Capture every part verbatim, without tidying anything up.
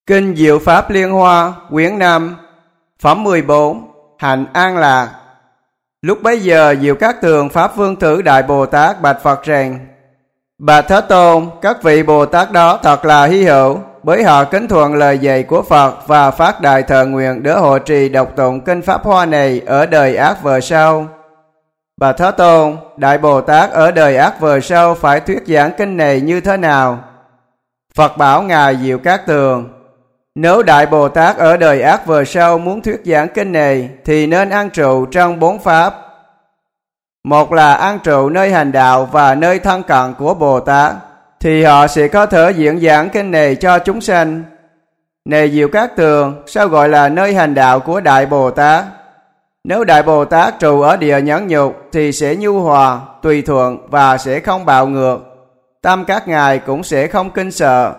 Kinh Diệu Pháp Liên Hoa, quyển năm, phẩm mười bốn, hạnh an lạc. Lúc bấy giờ Diệu Cát Tường Pháp Vương Tử Đại Bồ Tát bạch Phật rằng: Bạch Thế Tôn, các vị Bồ Tát đó thật là hy hữu, bởi họ kính thuận lời dạy của Phật và phát đại thờ nguyện để hộ trì đọc tụng kinh Pháp Hoa này ở đời ác vờ sau. Bạch Thế Tôn, Đại Bồ Tát ở đời ác vờ sau phải thuyết giảng kinh này như thế nào? Phật bảo Ngài Diệu Cát Tường: Nếu Đại Bồ Tát ở đời ác vờ sau muốn thuyết giảng kinh này thì nên an trụ trong bốn pháp. Một là an trụ nơi hành đạo và nơi thân cận của Bồ Tát, thì họ sẽ có thể diễn giảng kinh này cho chúng sanh. Này Diệu Cát Tường, sao gọi là nơi hành đạo của Đại Bồ Tát? Nếu Đại Bồ Tát trụ ở địa nhẫn nhục thì sẽ nhu hòa, tùy thuận và sẽ không bạo ngược. Tâm các ngài cũng sẽ không kinh sợ.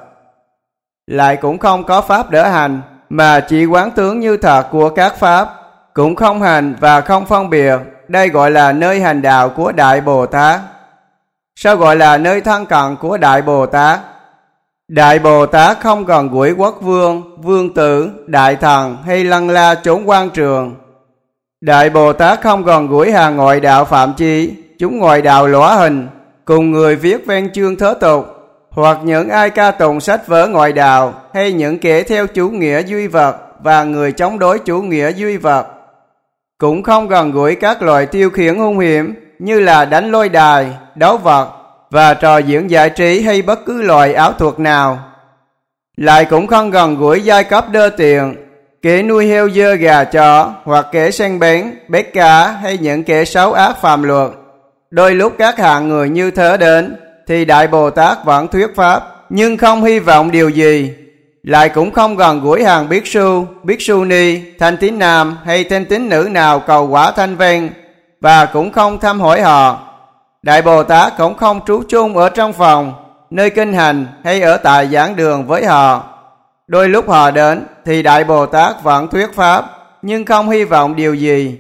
Lại cũng không có pháp đỡ hành, mà chỉ quán tướng như thật của các pháp, cũng không hành và không phân biệt. Đây gọi là nơi hành đạo của Đại Bồ Tát. Sao gọi là nơi thân cận của Đại Bồ Tát? Đại Bồ Tát không gần gũi quốc vương, vương tử, đại thần hay lăng la chốn quan trường. Đại Bồ Tát không gần gũi hàng ngoại đạo phạm chi, chúng ngoại đạo lõa hình, cùng người viết văn chương thế tục, hoặc những ai ca tụng sách vở ngoại đạo, hay những kẻ theo chủ nghĩa duy vật và người chống đối chủ nghĩa duy vật. Cũng không gần gũi các loại tiêu khiển hung hiểm như là đánh lôi đài, đấu vật và trò diễn giải trí hay bất cứ loại ảo thuật nào. Lại cũng không gần gũi giai cấp đơ tiện, kẻ nuôi heo dơ gà chó, hoặc kẻ săn bén, bét cá hay những kẻ xấu ác phạm luật. Đôi lúc các hạng người như thế đến thì Đại Bồ Tát vẫn thuyết pháp, nhưng không hy vọng điều gì. Lại cũng không gần gũi hàng Bhikkhu su, Bhikkhu ni, thanh tín nam hay thanh tín nữ nào cầu quả thanh văn, và cũng không thăm hỏi họ. Đại Bồ Tát cũng không trú chung ở trong phòng, nơi kinh hành hay ở tại giảng đường với họ. Đôi lúc họ đến thì Đại Bồ Tát vẫn thuyết pháp, nhưng không hy vọng điều gì.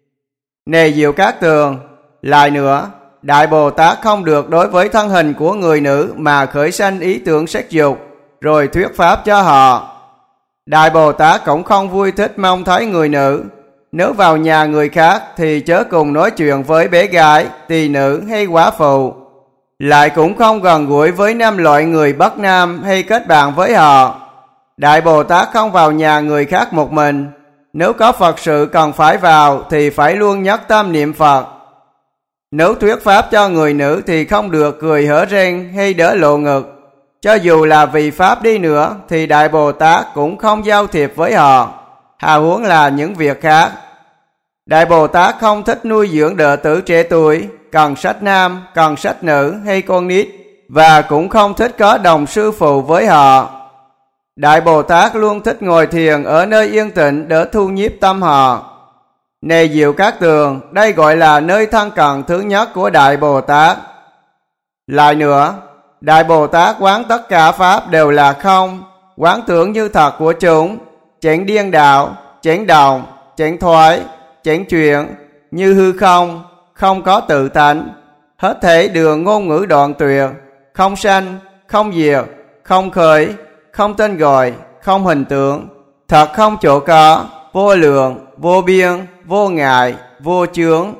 Này Diệu Cát Tường, lại nữa, Đại Bồ Tát không được đối với thân hình của người nữ mà khởi sanh ý tưởng sắc dục, rồi thuyết pháp cho họ. Đại Bồ Tát cũng không vui thích mong thấy người nữ. Nếu vào nhà người khác thì chớ cùng nói chuyện với bé gái, tỳ nữ hay quả phụ. Lại cũng không gần gũi với năm loại người bất nam hay kết bạn với họ. Đại Bồ Tát không vào nhà người khác một mình. Nếu có Phật sự cần phải vào thì phải luôn nhất tâm niệm Phật. Nếu thuyết pháp cho người nữ thì không được cười hở răng hay đỡ lộ ngực. Cho dù là vì pháp đi nữa thì Đại Bồ Tát cũng không giao thiệp với họ, hào huống là những việc khác. Đại Bồ Tát không thích nuôi dưỡng đệ tử trẻ tuổi, cần sách nam, cần sách nữ hay con nít, và cũng không thích có đồng sư phụ với họ. Đại Bồ Tát luôn thích ngồi thiền ở nơi yên tĩnh để thu nhiếp tâm họ. Này Diệu Cát Tường, đây gọi là nơi thân cận thứ nhất của Đại Bồ Tát. Lại nữa, Đại Bồ Tát quán tất cả pháp đều là không, quán tưởng như thật của chúng, chẳng điên đạo, chẳng động, chẳng thoái, chẳng chuyển, như hư không, không có tự tánh, hết thể đường ngôn ngữ đoạn tuyệt, không sanh, không diệt, không khởi, không tên gọi, không hình tượng, thật không chỗ có, vô lượng, vô biên, vô ngại, vô chướng.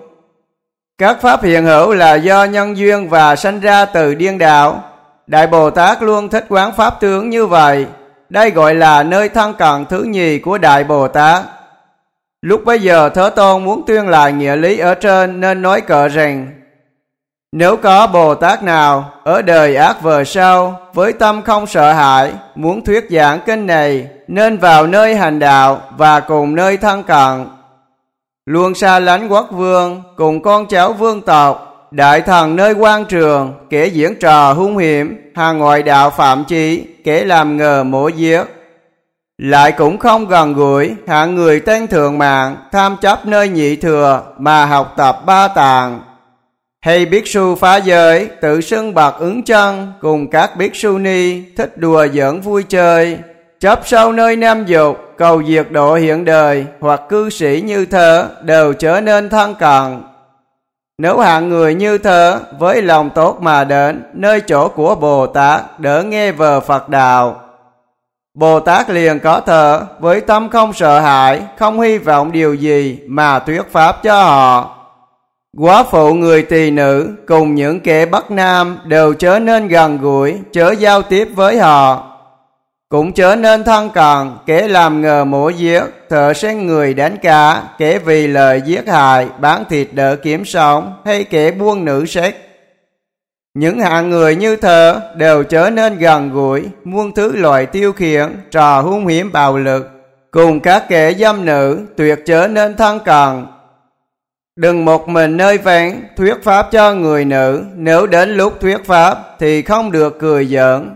Các pháp hiện hữu là do nhân duyên và sanh ra từ điên đạo. Đại Bồ Tát luôn thích quán pháp tướng như vậy. Đây gọi là nơi thân cận thứ nhì của Đại Bồ Tát. Lúc bấy giờ Thế Tôn muốn tuyên lại nghĩa lý ở trên nên nói cỡ rằng: Nếu có Bồ Tát nào ở đời ác vờ sau với tâm không sợ hãi muốn thuyết giảng kinh này, nên vào nơi hành đạo và cùng nơi thân cận, luôn xa lánh quốc vương cùng con cháu vương tộc, đại thần nơi quan trường, kẻ diễn trò hung hiểm, hàng ngoại đạo phạm chí, kẻ làm ngờ mổ giết. Lại cũng không gần gũi hạng người tên thượng mạng, tham chấp nơi nhị thừa mà học tập ba tạng. Hay Bhikkhu phá giới, tự xưng bậc ứng chân, cùng các Bhikkhu ni thích đùa giỡn vui chơi, chấp sâu nơi nam dục, cầu diệt độ hiện đời, hoặc cư sĩ như thế đều trở nên thân cận. Nếu hạng người như thế với lòng tốt mà đến nơi chỗ của Bồ Tát đỡ nghe về Phật đạo, Bồ Tát liền có thở với tâm không sợ hãi, không hy vọng điều gì mà thuyết pháp cho họ. Góa phụ người tỳ nữ cùng những kẻ bất nam đều trở nên gần gũi, chớ giao tiếp với họ. Cũng trở nên thân cận, kẻ làm ngờ mổ giết, thợ sen người đánh cá, kẻ vì lời giết hại, bán thịt đỡ kiếm sống, hay kẻ buôn nữ sắc. Những hạng người như thơ đều trở nên gần gũi, muôn thứ loại tiêu khiển, trò hung hiểm bạo lực, cùng các kẻ dâm nữ tuyệt trở nên thân cận. Đừng một mình nơi vắng thuyết pháp cho người nữ, nếu đến lúc thuyết pháp thì không được cười giỡn.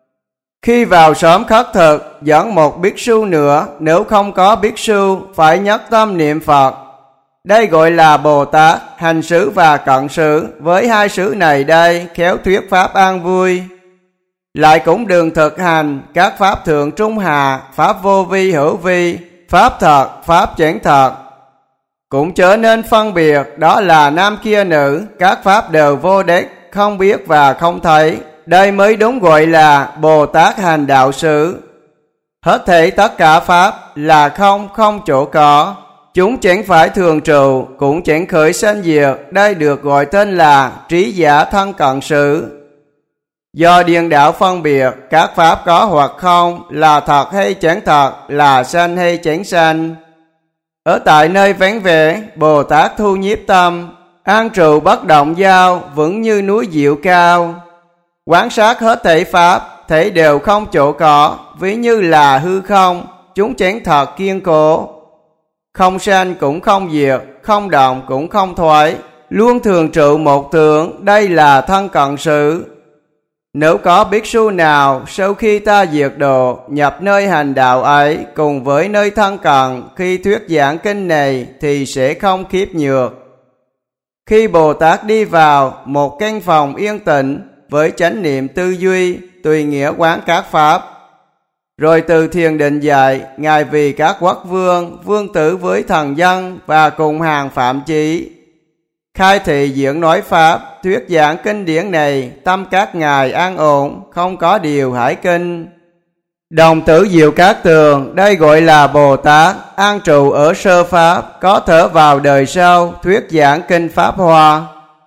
Khi vào xóm khất thực, dẫn một bhikksu nữa, nếu không có bhikksu phải nhất tâm niệm Phật. Đây gọi là Bồ Tát, hành xứ và cận xứ, với hai xứ này đây khéo thuyết pháp an vui. Lại cũng đừng thực hành các pháp thượng trung hạ, pháp vô vi hữu vi, pháp thật, pháp chẳng thật. Cũng trở nên phân biệt, đó là nam kia nữ, các pháp đều vô đích, không biết và không thấy. Đây mới đúng gọi là Bồ Tát hành đạo xứ. Hết thảy tất cả pháp là không, không chỗ có. Chúng chẳng phải thường trụ, cũng chẳng khởi sanh diệt. Đây được gọi tên là trí giả thân cận xứ. Do điên đảo phân biệt, các pháp có hoặc không, là thật hay chẳng thật, là sanh hay chẳng sanh. Ở tại nơi vắng vẻ, Bồ Tát thu nhiếp tâm, an trụ bất động giao, vững như núi diệu cao. Quán sát hết thảy pháp, thảy đều không chỗ có, ví như là hư không, chúng chẳng thật kiên cố. Không sanh cũng không diệt, không động cũng không thoái, luôn thường trụ một tướng, đây là thân cận xứ. Nếu có bhikksu nào sau khi ta diệt độ, nhập nơi hành đạo ấy cùng với nơi thân cận khi thuyết giảng kinh này thì sẽ không khiếp nhược. Khi Bồ Tát đi vào một căn phòng yên tĩnh với chánh niệm tư duy, tùy nghĩa quán các pháp, rồi từ thiền định dạy, Ngài vì các quốc vương, vương tử với thần dân và cùng hàng phạm chí, khai thị diễn nói pháp, thuyết giảng kinh điển này, tâm các ngài an ổn, không có điều hải kinh. Đồng tử Diệu Cát Tường, đây gọi là Bồ Tát, an trụ ở sơ pháp, có thở vào đời sau, thuyết giảng kinh Pháp Hoa.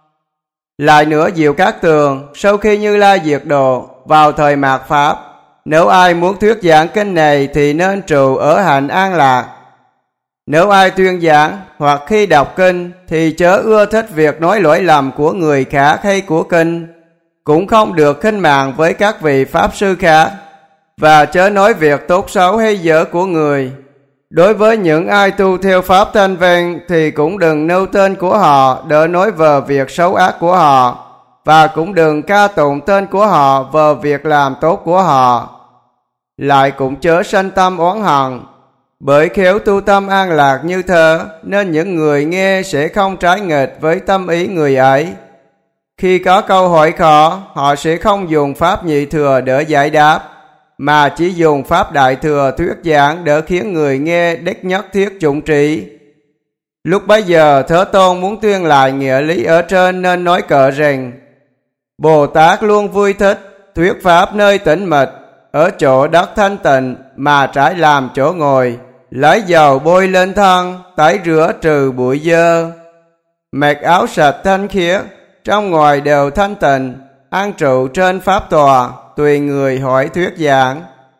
Lại nữa Diệu Cát Tường, sau khi Như Lai diệt độ, vào thời mạt Pháp, nếu ai muốn thuyết giảng kinh này thì nên trụ ở hạnh an lạc. Nếu ai tuyên giảng hoặc khi đọc kinh thì chớ ưa thích việc nói lỗi lầm của người khác hay của kinh, cũng không được khinh mạng với các vị pháp sư khác, và chớ nói việc tốt xấu hay dở của người. Đối với những ai tu theo pháp thanh văn thì cũng đừng nêu tên của họ đỡ nói vờ việc xấu ác của họ, và cũng đừng ca tụng tên của họ vờ việc làm tốt của họ. Lại cũng chớ sanh tâm oán hận, bởi khéo tu tâm an lạc như thơ, nên những người nghe sẽ không trái nghịch với tâm ý người ấy. Khi có câu hỏi khó, họ sẽ không dùng pháp nhị thừa để giải đáp, mà chỉ dùng pháp đại thừa thuyết giảng để khiến người nghe đích nhất thiết dụng trí. Lúc bấy giờ Thế Tôn muốn tuyên lại nghĩa lý ở trên nên nói cỡ rằng: Bồ Tát luôn vui thích thuyết pháp nơi tĩnh mịch, ở chỗ đất thanh tịnh mà trái làm chỗ ngồi, lấy dầu bôi lên thân, tẩy rửa trừ bụi dơ, mặc áo sạch thanh khiết, trong ngoài đều thanh tịnh, an trụ trên pháp tòa, tùy người hỏi thuyết giảng.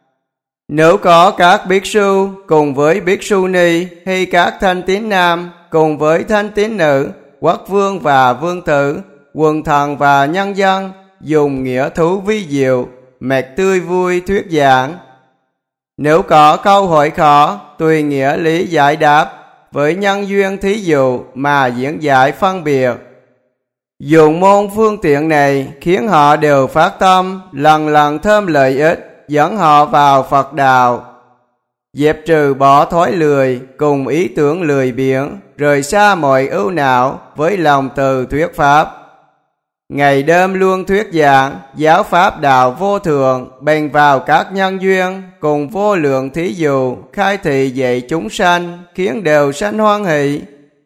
Nếu có các bhikksu cùng với bhikksu ni, hay các thanh tín nam cùng với thanh tín nữ, quốc vương và vương tử, quần thần và nhân dân, dùng nghĩa thú vi diệu, mặt tươi vui thuyết giảng. Nếu có câu hỏi khó, tùy nghĩa lý giải đáp, với nhân duyên thí dụ mà diễn giải phân biệt. Dùng môn phương tiện này khiến họ đều phát tâm, lần lần thêm lợi ích, dẫn họ vào Phật đạo. Dẹp trừ bỏ thói lười, cùng ý tưởng lười biếng, rời xa mọi ưu não, với lòng từ thuyết pháp. Ngày đêm luôn thuyết giảng, giáo pháp đạo vô thượng, bèn vào các nhân duyên, cùng vô lượng thí dụ, khai thị dạy chúng sanh, khiến đều sanh hoan hỷ.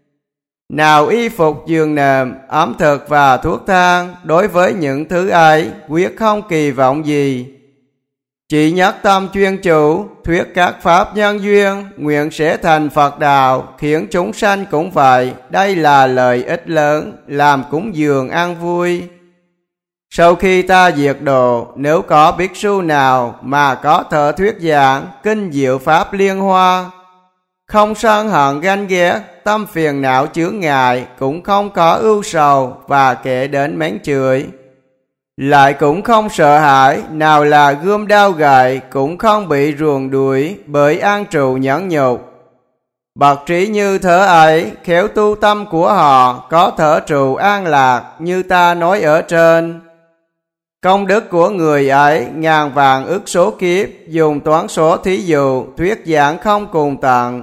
Nào y phục giường nệm, ẩm thực và thuốc thang, đối với những thứ ấy, quyết không kỳ vọng gì. Chỉ nhất tâm chuyên chủ, thuyết các pháp nhân duyên, nguyện sẽ thành Phật đạo, khiến chúng sanh cũng vậy. Đây là lợi ích lớn, làm cúng dường ăn vui. Sau khi ta diệt độ, nếu có bhikkhu sư nào mà có thở thuyết giảng, kinh diệu pháp liên hoa, không sân hận ganh ghét, tâm phiền não chướng ngại, cũng không có ưu sầu và kể đến mến chửi. Lại cũng không sợ hãi, nào là gươm đao gậy, cũng không bị ruồng đuổi bởi an trụ nhẫn nhục. Bậc trí như thế ấy, khéo tu tâm của họ, có thở trụ an lạc như ta nói ở trên. Công đức của người ấy ngàn vàng ức số kiếp, dùng toán số thí dụ, thuyết giảng không cùng tận.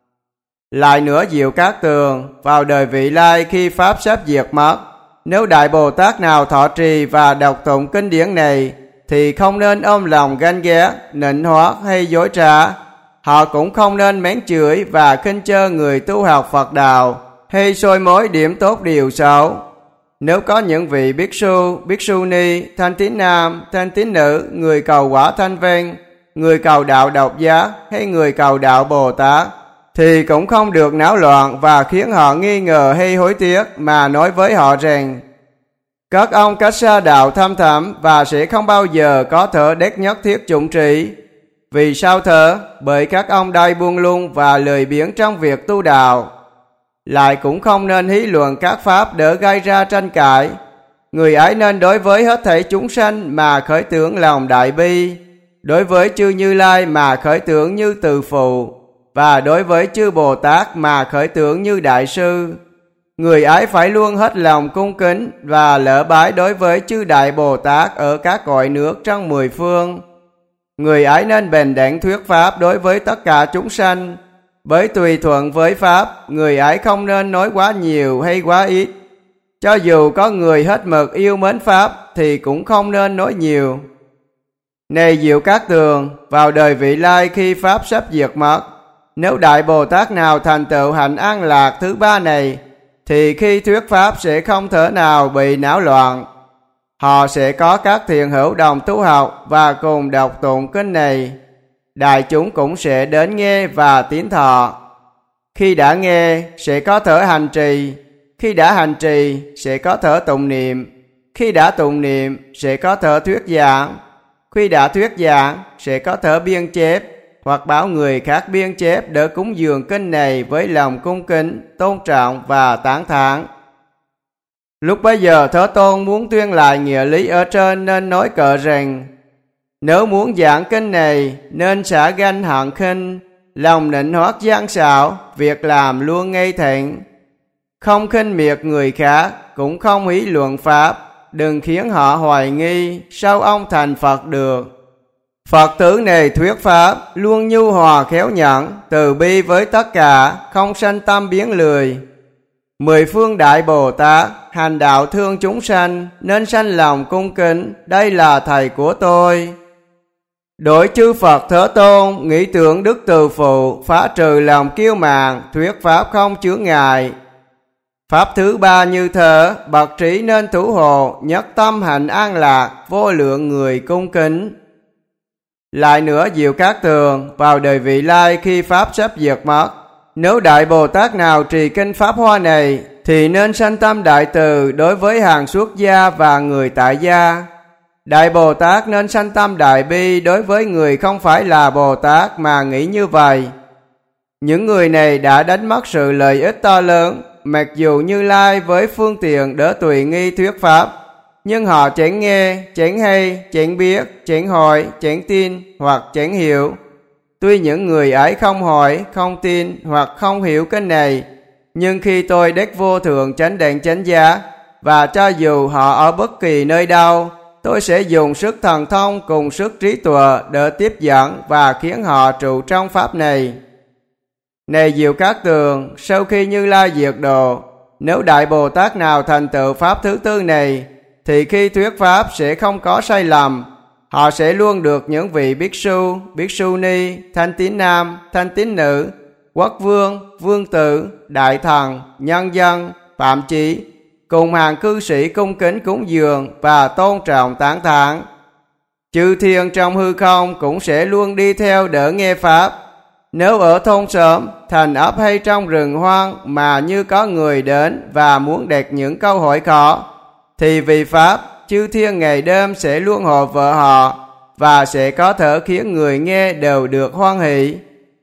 Lại nữa Diệu Cát Tường, vào đời vị lai khi Pháp sắp diệt mất, nếu Đại Bồ Tát nào thọ trì và đọc tụng kinh điển này, thì không nên ôm lòng ganh ghét, nịnh hót hay dối trá. Họ cũng không nên mến chửi và khinh chơ người tu học Phật đạo, hay soi mối điểm tốt điều xấu. Nếu có những vị bhikkhu sư, bhikkhu sư ni, thanh tín nam, thanh tín nữ, người cầu quả thanh vinh, người cầu đạo độc giác hay người cầu đạo Bồ Tát, thì cũng không được náo loạn và khiến họ nghi ngờ hay hối tiếc, mà nói với họ rằng các ông cách xa đạo thâm thẳm và sẽ không bao giờ có thể đắc nhất thiết chủng trí. Vì sao thế? Bởi các ông đầy buông lung và lười biếng trong việc tu đạo. Lại cũng không nên hí luận các pháp để gây ra tranh cãi. Người ấy nên đối với hết thảy chúng sanh mà khởi tưởng lòng đại bi, đối với chư Như Lai mà khởi tưởng như từ phụ, và đối với chư Bồ Tát mà khởi tưởng như đại sư. Người ấy phải luôn hết lòng cung kính và lễ bái đối với chư Đại Bồ Tát ở các cõi nước trong mười phương. Người ấy nên bền đẳng thuyết pháp đối với tất cả chúng sanh. Bởi tùy thuận với pháp, người ấy không nên nói quá nhiều hay quá ít. Cho dù có người hết mực yêu mến pháp thì cũng không nên nói nhiều. Này Diệu Cát Tường, vào đời vị lai khi pháp sắp diệt mất, nếu Đại Bồ Tát nào thành tựu hạnh an lạc thứ ba này, thì khi thuyết pháp sẽ không thể nào bị náo loạn. Họ sẽ có các thiện hữu đồng tu học và cùng đọc tụng kinh này. Đại chúng cũng sẽ đến nghe và tín thọ. Khi đã nghe, sẽ có thể hành trì. Khi đã hành trì, sẽ có thể tụng niệm. Khi đã tụng niệm, sẽ có thể thuyết giảng. Khi đã thuyết giảng, sẽ có thể biên chép, hoặc bảo người khác biên chép để cúng dường kinh này với lòng cung kính, tôn trọng và tán thán. Lúc bấy giờ Thế Tôn muốn tuyên lại nghĩa lý ở trên nên nói cờ rằng: nếu muốn giảng kinh này, nên xả ganh hận khinh, lòng nịnh hót gian xảo, việc làm luôn ngay thẳng. Không khinh miệt người khác, cũng không ý luận pháp, đừng khiến họ hoài nghi, sao ông thành Phật được. Phật tử này thuyết pháp, luôn nhu hòa khéo nhẫn, từ bi với tất cả, không sanh tâm biến lười. Mười phương Đại Bồ Tát, hành đạo thương chúng sanh, nên sanh lòng cung kính, đây là thầy của tôi. Đối chư Phật Thế Tôn, nghĩ tưởng đức từ phụ, phá trừ lòng kiêu mạn, thuyết pháp không chướng ngại. Pháp thứ ba như thế, bậc trí nên thủ hộ, nhất tâm hạnh an lạc, vô lượng người cung kính. Lại nữa Diệu Cát Tường, vào đời vị lai khi pháp sắp diệt mất, nếu Đại Bồ Tát nào trì kinh Pháp Hoa này, thì nên sanh tâm đại từ đối với hàng xuất gia và người tại gia. Đại Bồ Tát nên sanh tâm đại bi đối với người không phải là Bồ Tát mà nghĩ như vậy. Những người này đã đánh mất sự lợi ích to lớn, mặc dù Như Lai với phương tiện đỡ tùy nghi thuyết pháp, nhưng họ chẳng nghe, chẳng hay, chẳng biết, chẳng hỏi, chẳng tin hoặc chẳng hiểu. Tuy những người ấy không hỏi, không tin hoặc không hiểu cái này, nhưng khi tôi đắc vô thượng chánh đẳng chánh giác, và cho dù họ ở bất kỳ nơi đâu, tôi sẽ dùng sức thần thông cùng sức trí tuệ để tiếp dẫn và khiến họ trụ trong pháp này. Này Diệu Cát Tường, sau khi Như Lai diệt độ, nếu Đại Bồ Tát nào thành tựu pháp thứ tư này, thì khi thuyết pháp sẽ không có sai lầm. Họ sẽ luôn được những vị bhikkhu sư, bhikkhu sư ni, thanh tín nam, thanh tín nữ, quốc vương, vương tử, đại thần, nhân dân, phạm chí, cùng hàng cư sĩ cung kính cúng dường và tôn trọng tán thán. Chư thiên trong hư không cũng sẽ luôn đi theo đỡ nghe Pháp. Nếu ở thôn xóm, thành ấp hay trong rừng hoang mà như có người đến và muốn đặt những câu hỏi khó, thì vì Pháp, chư thiên ngày đêm sẽ luôn hộ vợ họ và sẽ có thể khiến người nghe đều được hoan hỷ.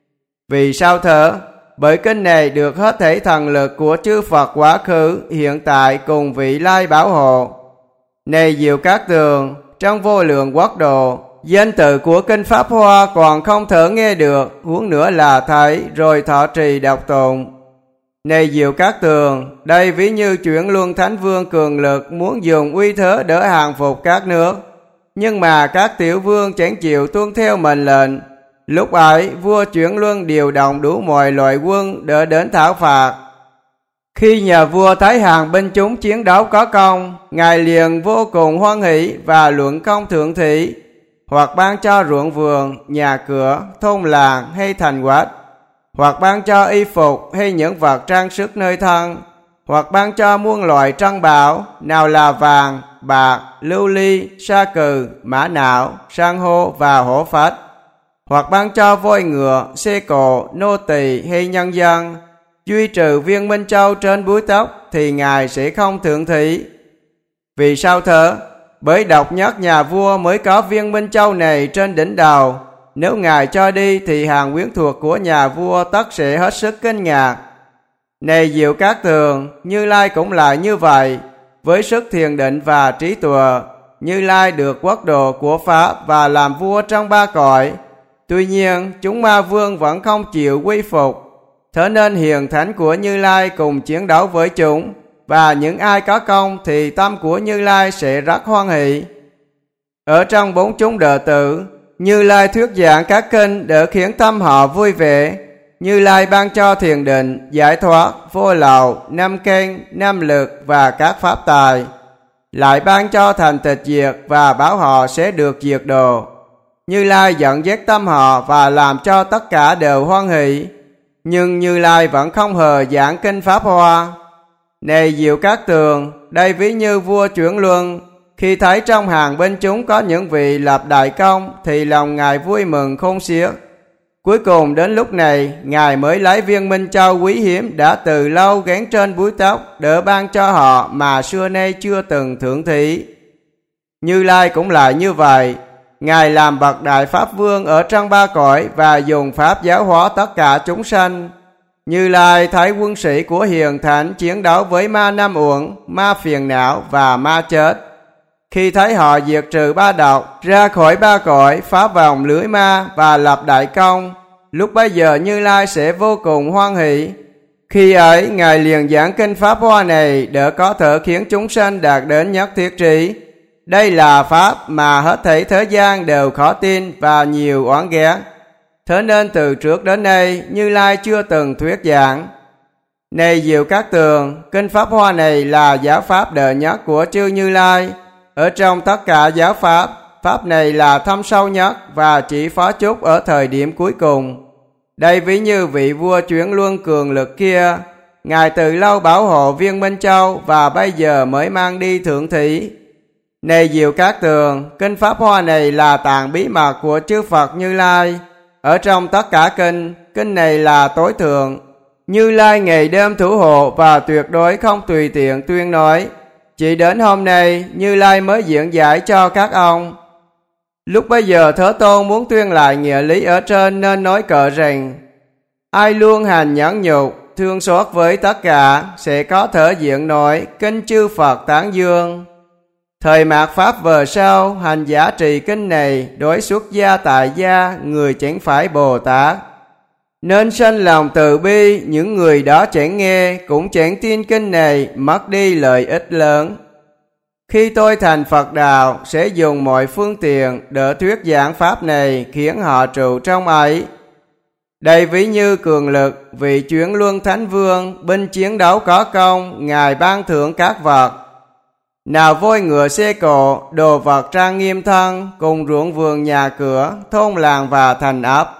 Vì sao thế? Bởi kinh này được hết thảy thần lực của chư Phật quá khứ, hiện tại cùng vị lai bảo hộ. Này Diệu Cát Tường, trong vô lượng quốc độ, danh tự của kinh Pháp Hoa còn không thể nghe được, huống nữa là thấy rồi thọ trì đọc tụng. Này Diệu Cát Tường, đây ví như chuyển luân thánh vương cường lực muốn dùng uy thế đỡ hàng phục các nước, nhưng mà các tiểu vương chẳng chịu tuân theo mệnh lệnh. Lúc ấy vua chuyển luân điều động đủ mọi loại quân đỡ đến thảo phạt. Khi nhà vua thấy hàng binh chúng chiến đấu có công, ngài liền vô cùng hoan hỷ và luận công thượng thị, hoặc ban cho ruộng vườn, nhà cửa, thôn làng hay thành quách, hoặc ban cho y phục hay những vật trang sức nơi thân, hoặc ban cho muôn loại trân bảo, nào là vàng, bạc, lưu ly, sa cừ, mã não, san hô và hổ phách, hoặc ban cho voi ngựa, xe cộ, nô tỳ hay nhân dân, duy trừ viên minh châu trên búi tóc, thì ngài sẽ không thượng thị. Vì sao thế? Bởi độc nhất nhà vua mới có viên minh châu này trên đỉnh đầu. Nếu ngài cho đi thì hàng quyến thuộc của nhà vua tất sẽ hết sức kinh ngạc. Này Diệu Cát Tường, Như Lai cũng là như vậy. Với sức thiền định và trí tuệ, Như Lai được quốc độ của Pháp và làm vua trong ba cõi. Tuy nhiên, chúng ma vương vẫn không chịu quy phục. Thế nên hiền thánh của Như Lai cùng chiến đấu với chúng, và những ai có công thì tâm của Như Lai sẽ rất hoan hỷ. Ở trong bốn chúng đệ tử, Như Lai thuyết giảng các kinh để khiến tâm họ vui vẻ. Như Lai ban cho thiền định, giải thoát, vô lậu, năm căn, năm lực và các pháp tài. Lại ban cho thành tịch diệt và bảo họ sẽ được diệt độ. Như Lai dẫn dắt tâm họ và làm cho tất cả đều hoan hỷ. Nhưng Như Lai vẫn không hề giảng kinh Pháp Hoa. Này Diệu Cát Tường, đây ví như vua chuyển luân, khi thấy trong hàng bên chúng có những vị lập đại công thì lòng ngài vui mừng khôn xiết. Cuối cùng đến lúc này, ngài mới lấy viên minh châu quý hiếm đã từ lâu gắn trên búi tóc để ban cho họ mà xưa nay chưa từng thưởng thị. Như Lai cũng là như vậy. Ngài làm bậc đại pháp vương ở trong ba cõi và dùng pháp giáo hóa tất cả chúng sanh. Như Lai thấy quân sĩ của hiền thánh chiến đấu với ma năm uẩn, ma phiền não và ma chết. Khi thấy họ diệt trừ ba độc, ra khỏi ba cõi, phá vòng lưới ma và lập đại công, lúc bấy giờ Như Lai sẽ vô cùng hoan hỷ. Khi ấy, ngài liền giảng kinh Pháp Hoa này để có thể khiến chúng sanh đạt đến nhất thiết trí. Đây là pháp mà hết thảy thế gian đều khó tin và nhiều oán ghét. Thế nên từ trước đến nay, Như Lai chưa từng thuyết giảng. Này Diệu Cát Tường, kinh Pháp Hoa này là giáo pháp đệ nhất của chư Như Lai. Ở trong tất cả giáo pháp, pháp này là thâm sâu nhất và chỉ phó chúc ở thời điểm cuối cùng. Đây ví như vị vua chuyển luân cường lực kia, ngài từ lâu bảo hộ viên Minh Châu và bây giờ mới mang đi thượng thị. Này Diệu Cát Tường, kinh Pháp Hoa này là tạng bí mật của chư Phật Như Lai. Ở trong tất cả kinh, kinh này là tối thượng. Như Lai ngày đêm thủ hộ và tuyệt đối không tùy tiện tuyên nói. Chỉ đến hôm nay, Như Lai mới diễn giải cho các ông. Lúc bây giờ Thế Tôn muốn tuyên lại nghĩa lý ở trên nên nói cỡ rằng: ai luôn hành nhẫn nhục, thương xót với tất cả, sẽ có thể diễn nói kinh chư Phật tán dương. Thời mạt Pháp về sau, hành giả trì kinh này, đối xuất gia tại gia, người chẳng phải Bồ Tát. Nên sanh lòng từ bi, những người đó chẳng nghe, cũng chẳng tin kinh này, mất đi lợi ích lớn. Khi tôi thành Phật đạo, sẽ dùng mọi phương tiện để thuyết giảng Pháp này, khiến họ trụ trong ấy. Đây ví như cường lực, vị chuyển luân thánh vương, binh chiến đấu có công, ngài ban thưởng các vật. Nào voi ngựa xe cộ, đồ vật trang nghiêm thân, cùng ruộng vườn nhà cửa, thôn làng và thành ấp.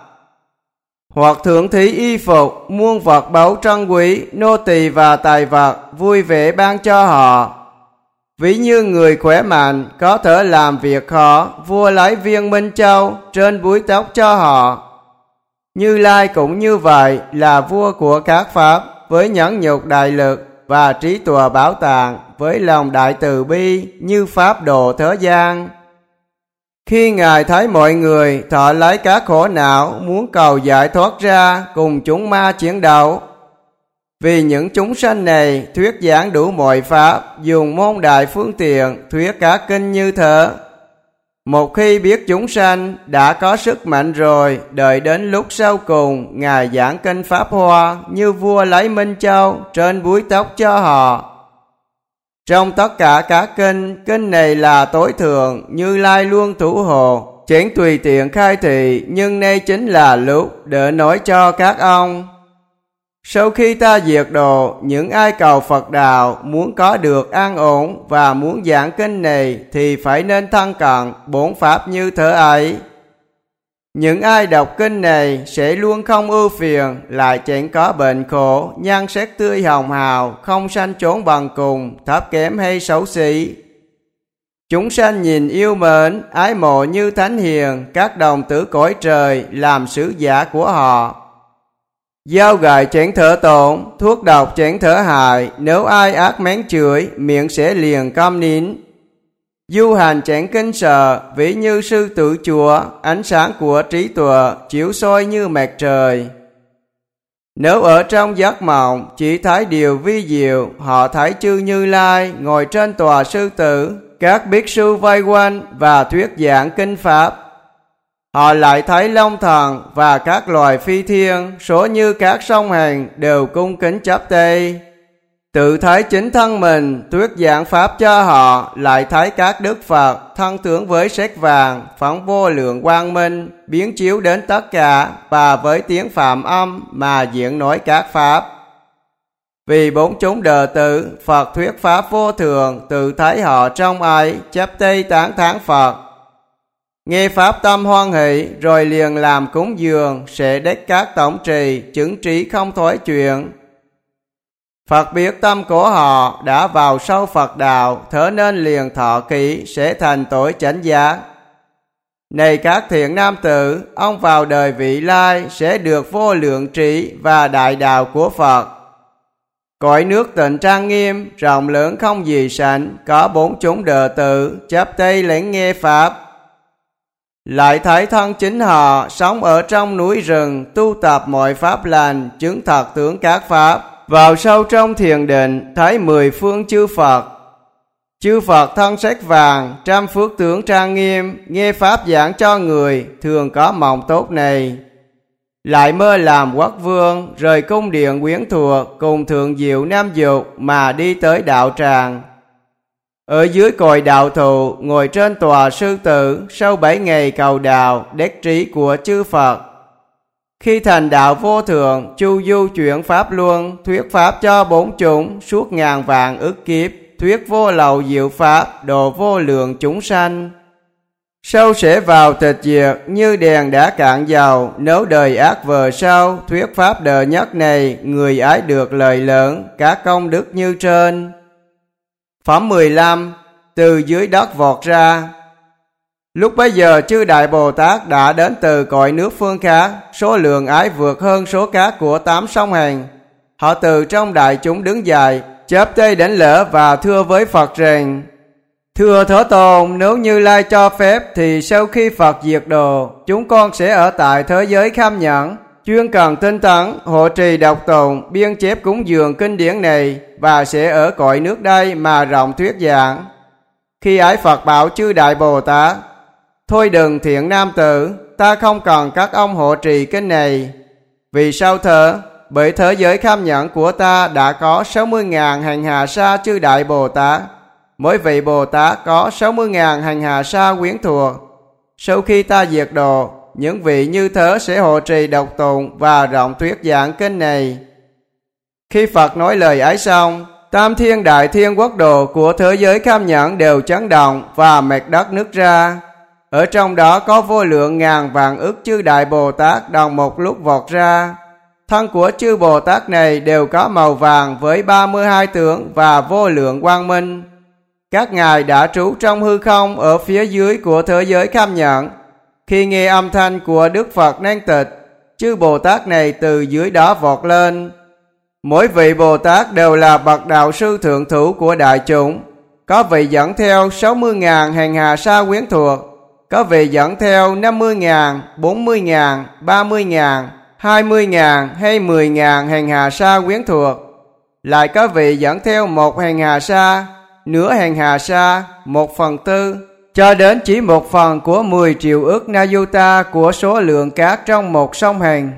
Hoặc thưởng thí y phục, muôn vật báu trân quý, nô tỳ và tài vật, vui vẻ ban cho họ. Ví như người khỏe mạnh có thể làm việc khó, vua lấy viên minh châu trên búi tóc cho họ. Như Lai cũng như vậy, là vua của các pháp, với nhẫn nhục đại lực và trí tuệ bảo tàng, với lòng đại từ bi như pháp độ thế gian. Khi Ngài thấy mọi người thọ lấy các khổ não, muốn cầu giải thoát ra, cùng chúng ma chiến đấu. Vì những chúng sanh này thuyết giảng đủ mọi pháp, dùng môn đại phương tiện thuyết các kinh như thế. Một khi biết chúng sanh đã có sức mạnh rồi, đợi đến lúc sau cùng, Ngài giảng kinh Pháp Hoa như vua lấy minh châu trên búi tóc cho họ. Trong tất cả các kinh, kinh này là tối thượng, Như Lai luôn thủ hộ, chẳng tùy tiện khai thị, nhưng nay chính là lúc để nói cho các ông. Sau khi ta diệt độ, những ai cầu Phật đạo, muốn có được an ổn và muốn giảng kinh này thì phải nên thân cận bốn pháp như thế ấy. Những ai đọc kinh này sẽ luôn không ưu phiền, lại chẳng có bệnh khổ, nhan sắc tươi hồng hào, không sanh chốn bằng cùng, thấp kém hay xấu xí. Chúng sanh nhìn yêu mến, ái mộ như thánh hiền, các đồng tử cõi trời làm sứ giả của họ. Dao gài chẳng thể tổn, thuốc độc chẳng thể hại, nếu ai ác mắng chửi, miệng sẽ liền câm nín. Du hành chẳng kinh sợ, ví như sư tử chúa, ánh sáng của trí tuệ chiếu soi như mặt trời. Nếu ở trong giấc mộng chỉ thấy điều vi diệu, họ thấy chư Như Lai ngồi trên tòa sư tử, các bích sư vây quanh và thuyết giảng kinh pháp. Họ lại thấy long thần và các loài phi thiên, số như các sông hành đều cung kính chắp tay. Tự thấy chính thân mình thuyết giảng pháp cho họ, lại thấy các đức Phật thân tướng với sắc vàng, phóng vô lượng quang minh, biến chiếu đến tất cả và với tiếng phạm âm mà diễn nói các pháp. Vì bốn chúng đệ tử Phật thuyết pháp vô thường, tự thấy họ trong ấy chắp tay tán thán Phật. Nghe pháp tâm hoan hỷ, rồi liền làm cúng dường, sẽ đích các tổng trì, chứng trí không thối chuyện. Phật biết tâm của họ đã vào sâu Phật đạo, thế nên liền thọ ký sẽ thành tội chánh giác. Này các thiện nam tử, ông vào đời vị lai sẽ được vô lượng trí và đại đạo của Phật. Cõi nước tịnh trang nghiêm, rộng lớn không gì sánh, có bốn chúng đệ tử chắp tay lắng nghe pháp. Lại thấy thân chính họ sống ở trong núi rừng, tu tập mọi pháp lành, chứng thật tướng các pháp. Vào sâu trong thiền định, thấy mười phương chư Phật. Chư Phật thân sắc vàng, trăm phước tướng trang nghiêm, nghe pháp giảng cho người, thường có mộng tốt này. Lại mơ làm quốc vương, rời cung điện quyến thuộc, cùng thượng diệu nam dục mà đi tới đạo tràng. Ở dưới cội đạo thụ, ngồi trên tòa sư tử, sau bảy ngày cầu đạo, đắc trí của chư Phật. Khi thành đạo vô thượng, chu du chuyển pháp luân, thuyết pháp cho bốn chúng, suốt ngàn vạn ức kiếp, thuyết vô lậu diệu pháp, độ vô lượng chúng sanh. Sau sẽ vào tịch diệt, như đèn đã cạn dầu, nếu đời ác vờ sau, thuyết pháp đời nhất này, người ấy được lợi lớn, các công đức như trên. Phẩm mười lăm. Từ dưới đất vọt ra. Lúc bấy giờ chư Đại Bồ Tát đã đến từ cõi nước phương khác, số lượng ấy vượt hơn số cát của tám sông hành. Họ từ trong đại chúng đứng dậy, chắp tay đảnh lễ và thưa với Phật rằng: Thưa Thế Tôn, nếu Như Lai cho phép thì sau khi Phật diệt độ, chúng con sẽ ở tại thế giới Kham Nhẫn, chuyên cần tinh tấn, hộ trì đọc tụng, biên chép cúng dường kinh điển này, và sẽ ở cõi nước đây mà rộng thuyết giảng. Khi ấy Phật bảo chư Đại Bồ Tát: Thôi đừng thiện nam tử, ta không cần các ông hộ trì kinh này. Vì sao thế? Bởi thế giới Kham Nhẫn của ta đã có sáu mươi ngàn hành hà sa chư Đại Bồ Tát. Mỗi vị Bồ Tát có sáu mươi ngàn hành hà sa quyến thuộc. Sau khi ta diệt độ, những vị như thế sẽ hộ trì đọc tụng và rộng thuyết giảng kinh này. Khi Phật nói lời ấy xong, tam thiên đại thiên quốc độ của thế giới Kham Nhẫn đều chấn động và mặt đất nứt ra. Ở trong đó có vô lượng ngàn vạn ức chư Đại Bồ Tát đồng một lúc vọt ra. Thân của chư Bồ Tát này đều có màu vàng với ba mươi hai tướng và vô lượng quang minh. Các ngài đã trú trong hư không ở phía dưới của thế giới kham nhẫn. Khi nghe âm thanh của Đức Phật Nan Tịch, chư Bồ Tát này từ dưới đó vọt lên. Mỗi vị Bồ Tát đều là bậc đạo sư thượng thủ của đại chúng. Có vị dẫn theo sáu mươi ngàn hàng hà sa quyến thuộc, có vị dẫn theo năm mươi ngàn, bốn mươi ngàn, ba mươi ngàn, hai mươi ngàn hay mười ngàn hàng hà sa quyến thuộc. Lại có vị dẫn theo một hàng hà sa, nửa hàng hà sa, một phần tư, cho đến chỉ một phần của mười triệu ức Nayuta của số lượng cát trong một sông Hằng.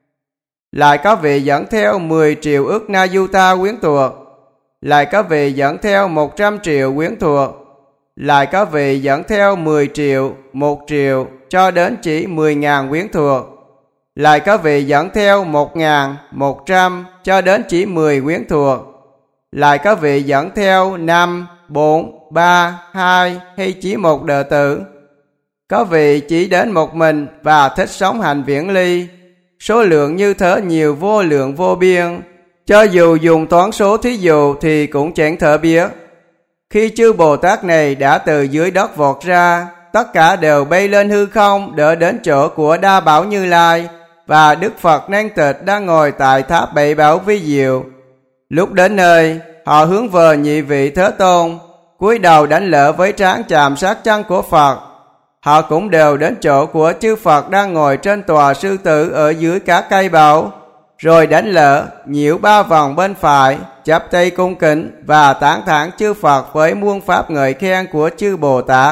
Lại có vị dẫn theo mười triệu ức Nayuta quyến thuộc. Lại có vị dẫn theo một trăm triệu quyến thuộc. Lại có vị dẫn theo mười triệu, một triệu, cho đến chỉ mười ngàn quyến thuộc. Lại có vị dẫn theo một ngàn, một trăm, cho đến chỉ mười quyến thuộc. Lại có vị dẫn theo năm, bốn, ba, hai hay chỉ một đệ tử. Có vị chỉ đến một mình và thích sống hành viễn ly. Số lượng như thế nhiều vô lượng vô biên, cho dù dùng toán số thí dụ thì cũng chẳng thể biết. Khi chư Bồ Tát này đã từ dưới đất vọt ra, tất cả đều bay lên hư không để đến chỗ của Đa Bảo Như Lai và Đức Phật Nan Tịch đang ngồi tại tháp Bảy Bảo vi diệu. Lúc đến nơi, họ hướng về nhị vị Thế Tôn, cúi đầu đánh lễ với trán chạm sát chân của Phật. Họ cũng đều đến chỗ của chư Phật đang ngồi trên tòa sư tử ở dưới các cây bảo, rồi đánh lễ, nhiễu ba vòng bên phải, chắp tay cung kính và tán thán chư Phật với muôn pháp ngợi khen của chư Bồ Tát.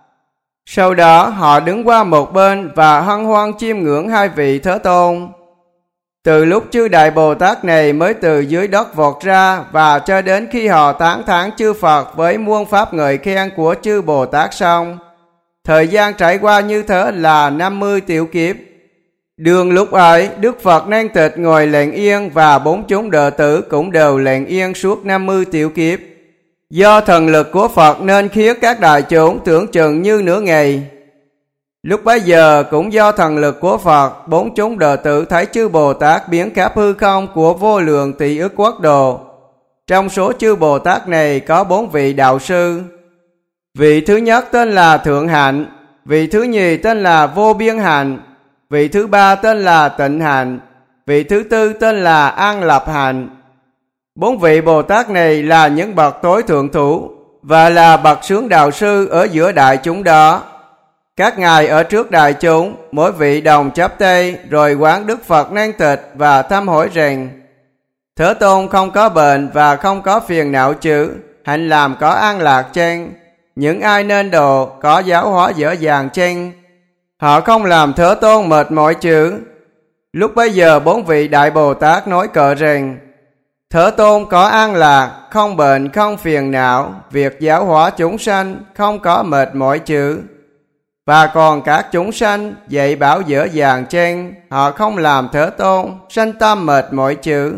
Sau đó họ đứng qua một bên và hân hoan chiêm ngưỡng hai vị Thế Tôn. Từ lúc chư Đại Bồ Tát này mới từ dưới đất vọt ra và cho đến khi họ tán thán chư Phật với muôn pháp ngợi khen của chư Bồ Tát xong, thời gian trải qua như thế là năm mươi tiểu kiếp. Đường lúc ấy, Đức Phật Nan Tịch ngồi lặng yên và bốn chúng đệ tử cũng đều lặng yên suốt năm mươi tiểu kiếp. Do thần lực của Phật nên khiến các đại chúng tưởng chừng như nửa ngày. Lúc bấy giờ cũng do thần lực của Phật, bốn chúng đệ tử thấy chư Bồ Tát biến khắp hư không của vô lượng tỷ ức quốc độ. Trong số chư Bồ Tát này có bốn vị đạo sư. Vị thứ nhất tên là Thượng Hạnh, vị thứ nhì tên là Vô Biên Hạnh, vị thứ ba tên là Tịnh Hạnh, vị thứ tư tên là An Lập Hạnh. Bốn vị Bồ Tát này là những bậc tối thượng thủ và là bậc sướng đạo sư ở giữa đại chúng đó. Các ngài ở trước đại chúng, mỗi vị đồng chắp tay rồi quán Đức Phật Nan Tịch và thăm hỏi rằng: Thế Tôn không có bệnh và không có phiền não chứ, hạnh làm có an lạc chăng? Những ai nên độ có giáo hóa dễ dàng chăng? Họ không làm Thế Tôn mệt mỏi chứ? Lúc bấy giờ bốn vị Đại Bồ Tát nói cỡ rằng: Thế Tôn có an lạc, không bệnh, không phiền não, việc giáo hóa chúng sanh không có mệt mỏi chứ? Và còn các chúng sanh dạy bảo dễ dàng chăng? Họ không làm Thế Tôn sanh tâm mệt mỏi chứ?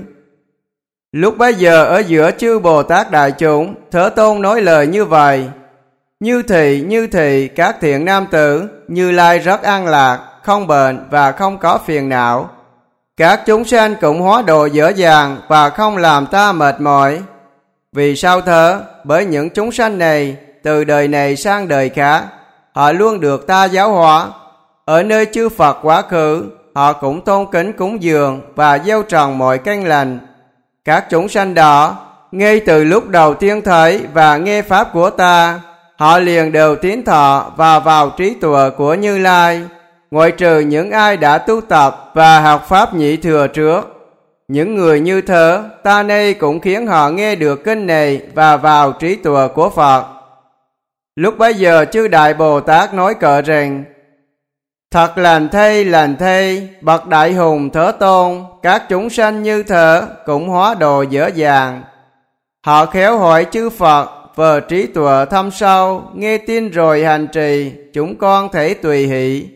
Lúc bấy giờ ở giữa chư Bồ Tát đại chúng, Thế Tôn nói lời như vậy: Như thị, như thị các thiện nam tử, Như Lai rất an lạc, không bệnh và không có phiền não. Các chúng sanh cũng hóa độ dễ dàng và không làm ta mệt mỏi. Vì sao thế? Bởi những chúng sanh này, từ đời này sang đời khác, họ luôn được ta giáo hóa. Ở nơi chư Phật quá khứ, họ cũng tôn kính cúng dường và gieo trồng mọi căn lành. Các chúng sanh đó, ngay từ lúc đầu tiên thấy và nghe pháp của ta, họ liền đều tín thọ và vào trí tuệ của Như Lai, ngoại trừ những ai đã tu tập và học pháp nhị thừa trước. Những người như thế, ta nay cũng khiến họ nghe được kinh này và vào trí tuệ của Phật. Lúc bấy giờ chư Đại Bồ Tát nói cỡ rằng: Thật lành thay, lành thay, bậc đại hùng Thế Tôn, các chúng sanh như thế cũng hóa độ dễ dàng. Họ khéo hỏi chư Phật về trí tuệ thâm sâu, nghe tin rồi hành trì, chúng con thể tùy hỷ.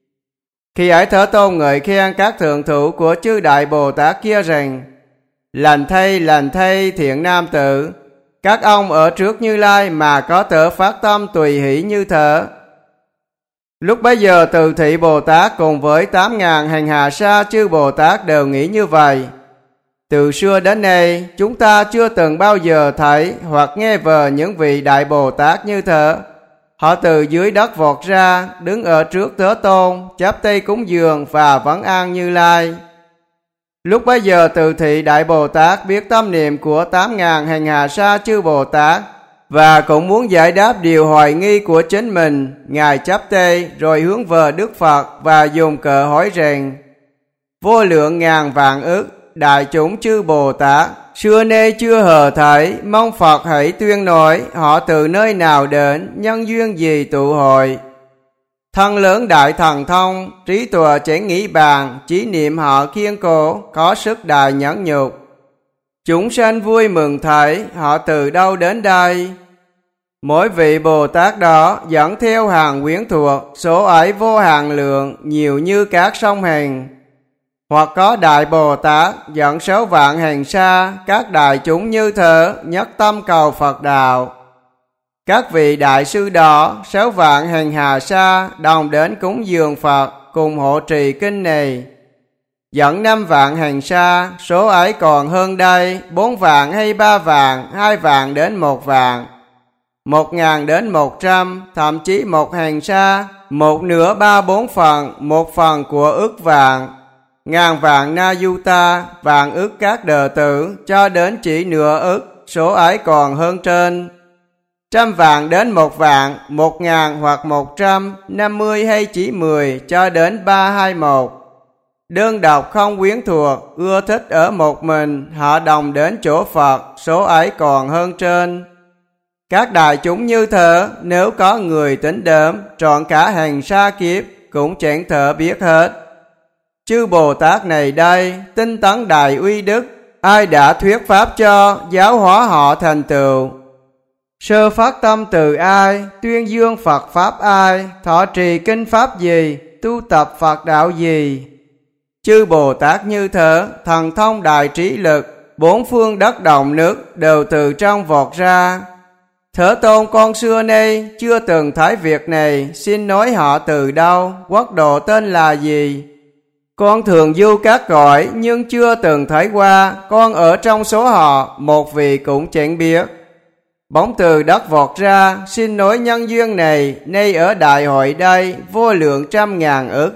Khi ấy Thế Tôn ngợi khen các thượng thủ của chư Đại Bồ Tát kia rằng: Lành thay, lành thay thiện nam tử, các ông ở trước Như Lai mà có thể phát tâm tùy hỷ như thế. Lúc bấy giờ Từ Thị Bồ Tát cùng với tám ngàn hành hà sa chư Bồ Tát đều nghĩ như vậy. Từ xưa đến nay, chúng ta chưa từng bao giờ thấy hoặc nghe về những vị Đại Bồ Tát như thế. Họ từ dưới đất vọt ra, đứng ở trước Thế Tôn, chắp tay cúng dường và vấn an Như Lai. Lúc bấy giờ Từ Thị Đại Bồ Tát biết tâm niệm của tám ngàn hành hà sa chư Bồ Tát và cũng muốn giải đáp điều hoài nghi của chính mình. Ngài chắp tay rồi hướng về Đức Phật và dùng cờ hỏi rằng: vô lượng ngàn vạn ức đại chúng chư Bồ Tát xưa nay chưa hờ thấy, mong Phật hãy tuyên nói họ từ nơi nào đến, nhân duyên gì tụ hội. Thân lớn đại thần thông, trí tuệ chánh nghĩ bàn, chí niệm họ kiên cố, có sức đại nhẫn nhục. Chúng sanh vui mừng thấy họ từ đâu đến đây. Mỗi vị Bồ Tát đó dẫn theo hàng quyến thuộc, số ấy vô hạn lượng, nhiều như các sông hành. Hoặc có Đại Bồ Tát dẫn sáu vạn hành sa, các đại chúng như thế nhất tâm cầu Phật đạo. Các vị đại sư đó sáu vạn hành hà sa đồng đến cúng dường Phật cùng hộ trì kinh này. Dẫn năm vạn hành sa, số ấy còn hơn đây, bốn vạn hay ba vạn, hai vạn đến một vạn, một ngàn đến một trăm, thậm chí một hành sa, một nửa ba bốn phần, một phần của ức vạn. Ngàn vạn na du ta, vạn ức các đệ tử, cho đến chỉ nửa ức, số ấy còn hơn trên. Trăm vạn đến một vạn, một ngàn hoặc một trăm, năm mươi hay chỉ mười, cho đến ba hai một. Đơn độc không quyến thuộc, ưa thích ở một mình, họ đồng đến chỗ Phật, số ấy còn hơn trên. Các đại chúng như thế, nếu có người tính đếm, trọn cả hàng sa kiếp, cũng chẳng thể biết hết. Chư Bồ Tát này đây, tinh tấn đại uy đức, ai đã thuyết pháp cho, giáo hóa họ thành tựu. Sơ phát tâm từ ai, tuyên dương Phật pháp ai, thọ trì kinh pháp gì, tu tập Phật đạo gì. Chư Bồ Tát như thế, thần thông đại trí lực, bốn phương đất đồng nước đều từ trong vọt ra. Thế Tôn con xưa nay chưa từng thấy việc này, xin nói họ từ đâu, quốc độ tên là gì. Con thường du các cõi nhưng chưa từng thấy qua, con ở trong số họ, một vị cũng chẳng biết. Bỗng từ đất vọt ra, xin nói nhân duyên này, nay ở đại hội đây, vô lượng trăm ngàn ức.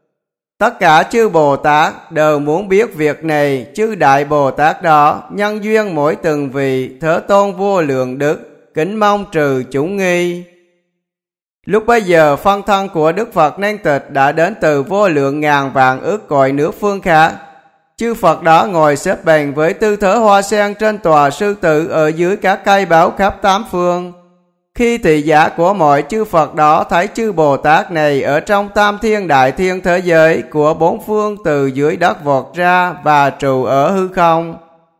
Tất cả chư Bồ Tát đều muốn biết việc này, chư Đại Bồ Tát đó, nhân duyên mỗi từng vị, Thế Tôn vô lượng đức, kính mong trừ chúng nghi. Lúc bấy giờ phân thân của Đức Phật Nan Tịch đã đến từ vô lượng ngàn vạn ức cõi nước phương khác. Chư Phật đó ngồi xếp bằng với tư thế hoa sen trên tòa sư tử ở dưới các cây báo khắp tám phương. Khi thị giả của mọi chư Phật đó thấy chư Bồ Tát này ở trong tam thiên đại thiên thế giới của bốn phương từ dưới đất vọt ra và trụ ở hư không,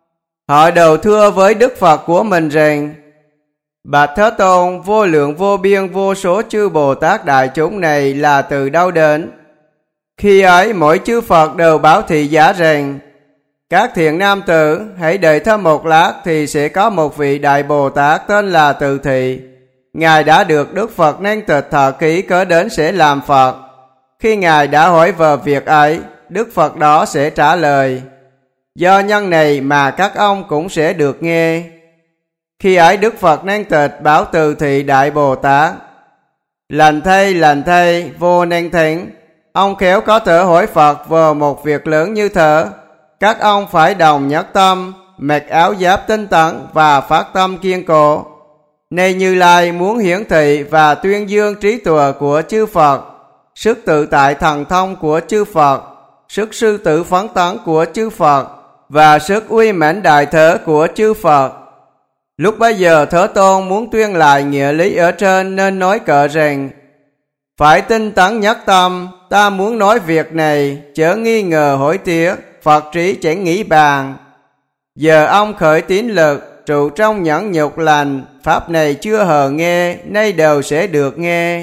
họ đều thưa với Đức Phật của mình rằng: bạch Thế Tôn, vô lượng vô biên vô số chư Bồ Tát đại chúng này là từ đâu đến? Khi ấy mỗi chư Phật đều bảo thị giả rằng: các thiện nam tử, hãy đợi thêm một lát thì sẽ có một vị Đại Bồ Tát tên là Từ Thị. Ngài đã được Đức Phật Nan Tịch thọ ký cớ đến sẽ làm Phật. Khi Ngài đã hỏi về việc ấy, Đức Phật đó sẽ trả lời: do nhân này mà các ông cũng sẽ được nghe. Khi ấy Đức Phật Nan Tịch bảo Từ Thị Đại Bồ Tát: lành thay, lành thay, vô nan thính. Ông khéo có thể hỏi Phật về một việc lớn như thế. Các ông phải đồng nhất tâm, mặc áo giáp tinh tấn và phát tâm kiên cố. Nay Như Lai muốn hiển thị và tuyên dương trí tuệ của chư Phật, sức tự tại thần thông của chư Phật, sức sư tử phấn tấn của chư Phật và sức uy mãnh đại thế của chư Phật. Lúc bấy giờ Thế Tôn muốn tuyên lại nghĩa lý ở trên nên nói cỡ rằng: phải tinh tấn nhất tâm, ta muốn nói việc này, chớ nghi ngờ hối tiếc, Phật trí chẳng nghĩ bàn. Giờ ông khởi tín lực, trụ trong nhẫn nhục lành, pháp này chưa hờ nghe, nay đều sẽ được nghe.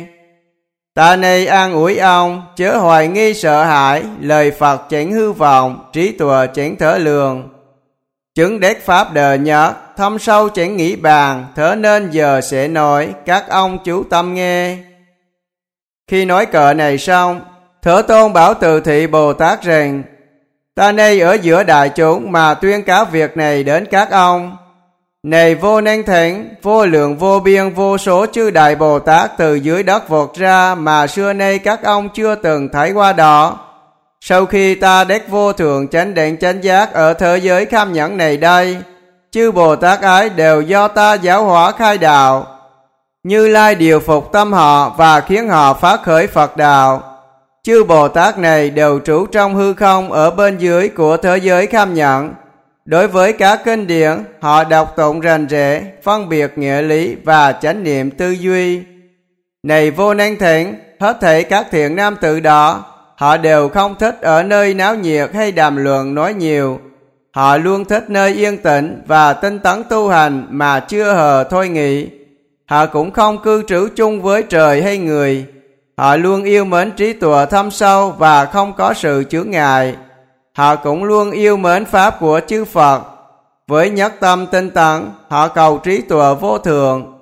Ta nay an ủi ông, chớ hoài nghi sợ hãi, lời Phật chẳng hư vọng, trí tuệ chẳng thể lường. Chứng đắc pháp đời nhất, thâm sâu chẳng nghĩ bàn, thế nên giờ sẽ nói, các ông chú tâm nghe. Khi nói cỡ này xong, Thế Tôn bảo Từ Thị Bồ Tát rằng: Ta nay ở giữa đại chúng mà tuyên cáo việc này đến các ông. Này vô năng thánh, vô lượng vô biên vô số chư Đại Bồ Tát từ dưới đất vọt ra mà xưa nay các ông chưa từng thấy qua đó. Sau khi ta đắc vô thượng chánh định chánh giác ở thế giới kham nhẫn này đây, chư Bồ Tát ấy đều do ta giáo hóa khai đạo. Như Lai điều phục tâm họ và khiến họ phát khởi Phật đạo. Chư Bồ Tát này đều trú trong hư không ở bên dưới của thế giới kham nhẫn. Đối với các kinh điển, họ đọc tụng rành rẽ, phân biệt nghĩa lý và chánh niệm tư duy. Này vô năng thánh, hết thảy các thiện nam tử đó, họ đều không thích ở nơi náo nhiệt hay đàm luận nói nhiều. Họ luôn thích nơi yên tĩnh và tinh tấn tu hành mà chưa hờ thôi nghĩ. Họ cũng không cư trú chung với trời hay người. Họ luôn yêu mến trí tuệ thâm sâu và không có sự chướng ngại. Họ cũng luôn yêu mến pháp của chư Phật. Với nhất tâm tinh tấn, họ cầu trí tuệ vô thượng.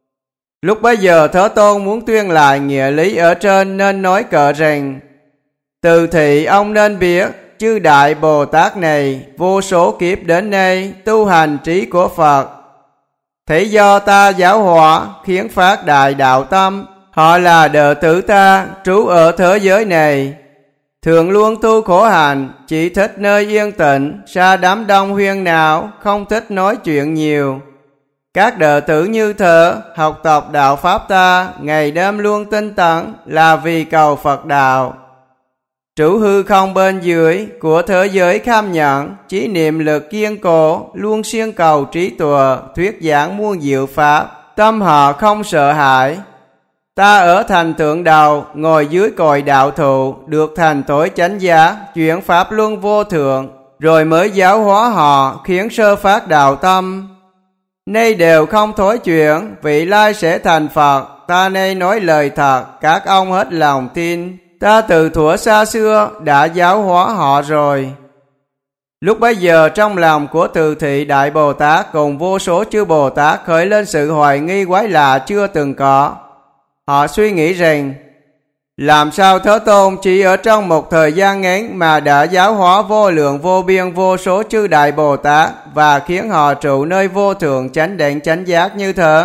Lúc bấy giờ Thế Tôn muốn tuyên lại nghĩa lý ở trên nên nói cỡ rằng: Từ thị ông nên biết, chư Đại Bồ Tát này vô số kiếp đến nay tu hành trí của Phật. Thế do ta giáo hóa khiến phát đại đạo tâm, họ là đệ tử ta trú ở thế giới này. Thường luôn tu khổ hạnh, chỉ thích nơi yên tĩnh, xa đám đông huyên náo, không thích nói chuyện nhiều. Các đệ tử như thế học tập đạo pháp ta, ngày đêm luôn tinh tấn là vì cầu Phật đạo. Trú hư không bên dưới của thế giới kham nhẫn, chỉ niệm lực kiên cố, luôn siêng cầu trí tuệ, thuyết giảng muôn diệu pháp, tâm họ không sợ hãi. Ta ở thành tượng đầu, ngồi dưới cội đạo thụ, được thành tối chánh giác, chuyển pháp luân vô thượng, rồi mới giáo hóa họ, khiến sơ phát đạo tâm. Nay đều không thối chuyển, vị lai sẽ thành Phật, ta nay nói lời thật, các ông hết lòng tin. Ta từ thuở xa xưa đã giáo hóa họ rồi. Lúc bấy giờ trong lòng của Từ thị Đại Bồ Tát cùng vô số chư Bồ Tát khởi lên sự hoài nghi quái lạ chưa từng có. Họ suy nghĩ rằng: làm sao Thế Tôn chỉ ở trong một thời gian ngắn mà đã giáo hóa vô lượng vô biên vô số chư Đại Bồ Tát và khiến họ trụ nơi vô thượng chánh định chánh giác như thế?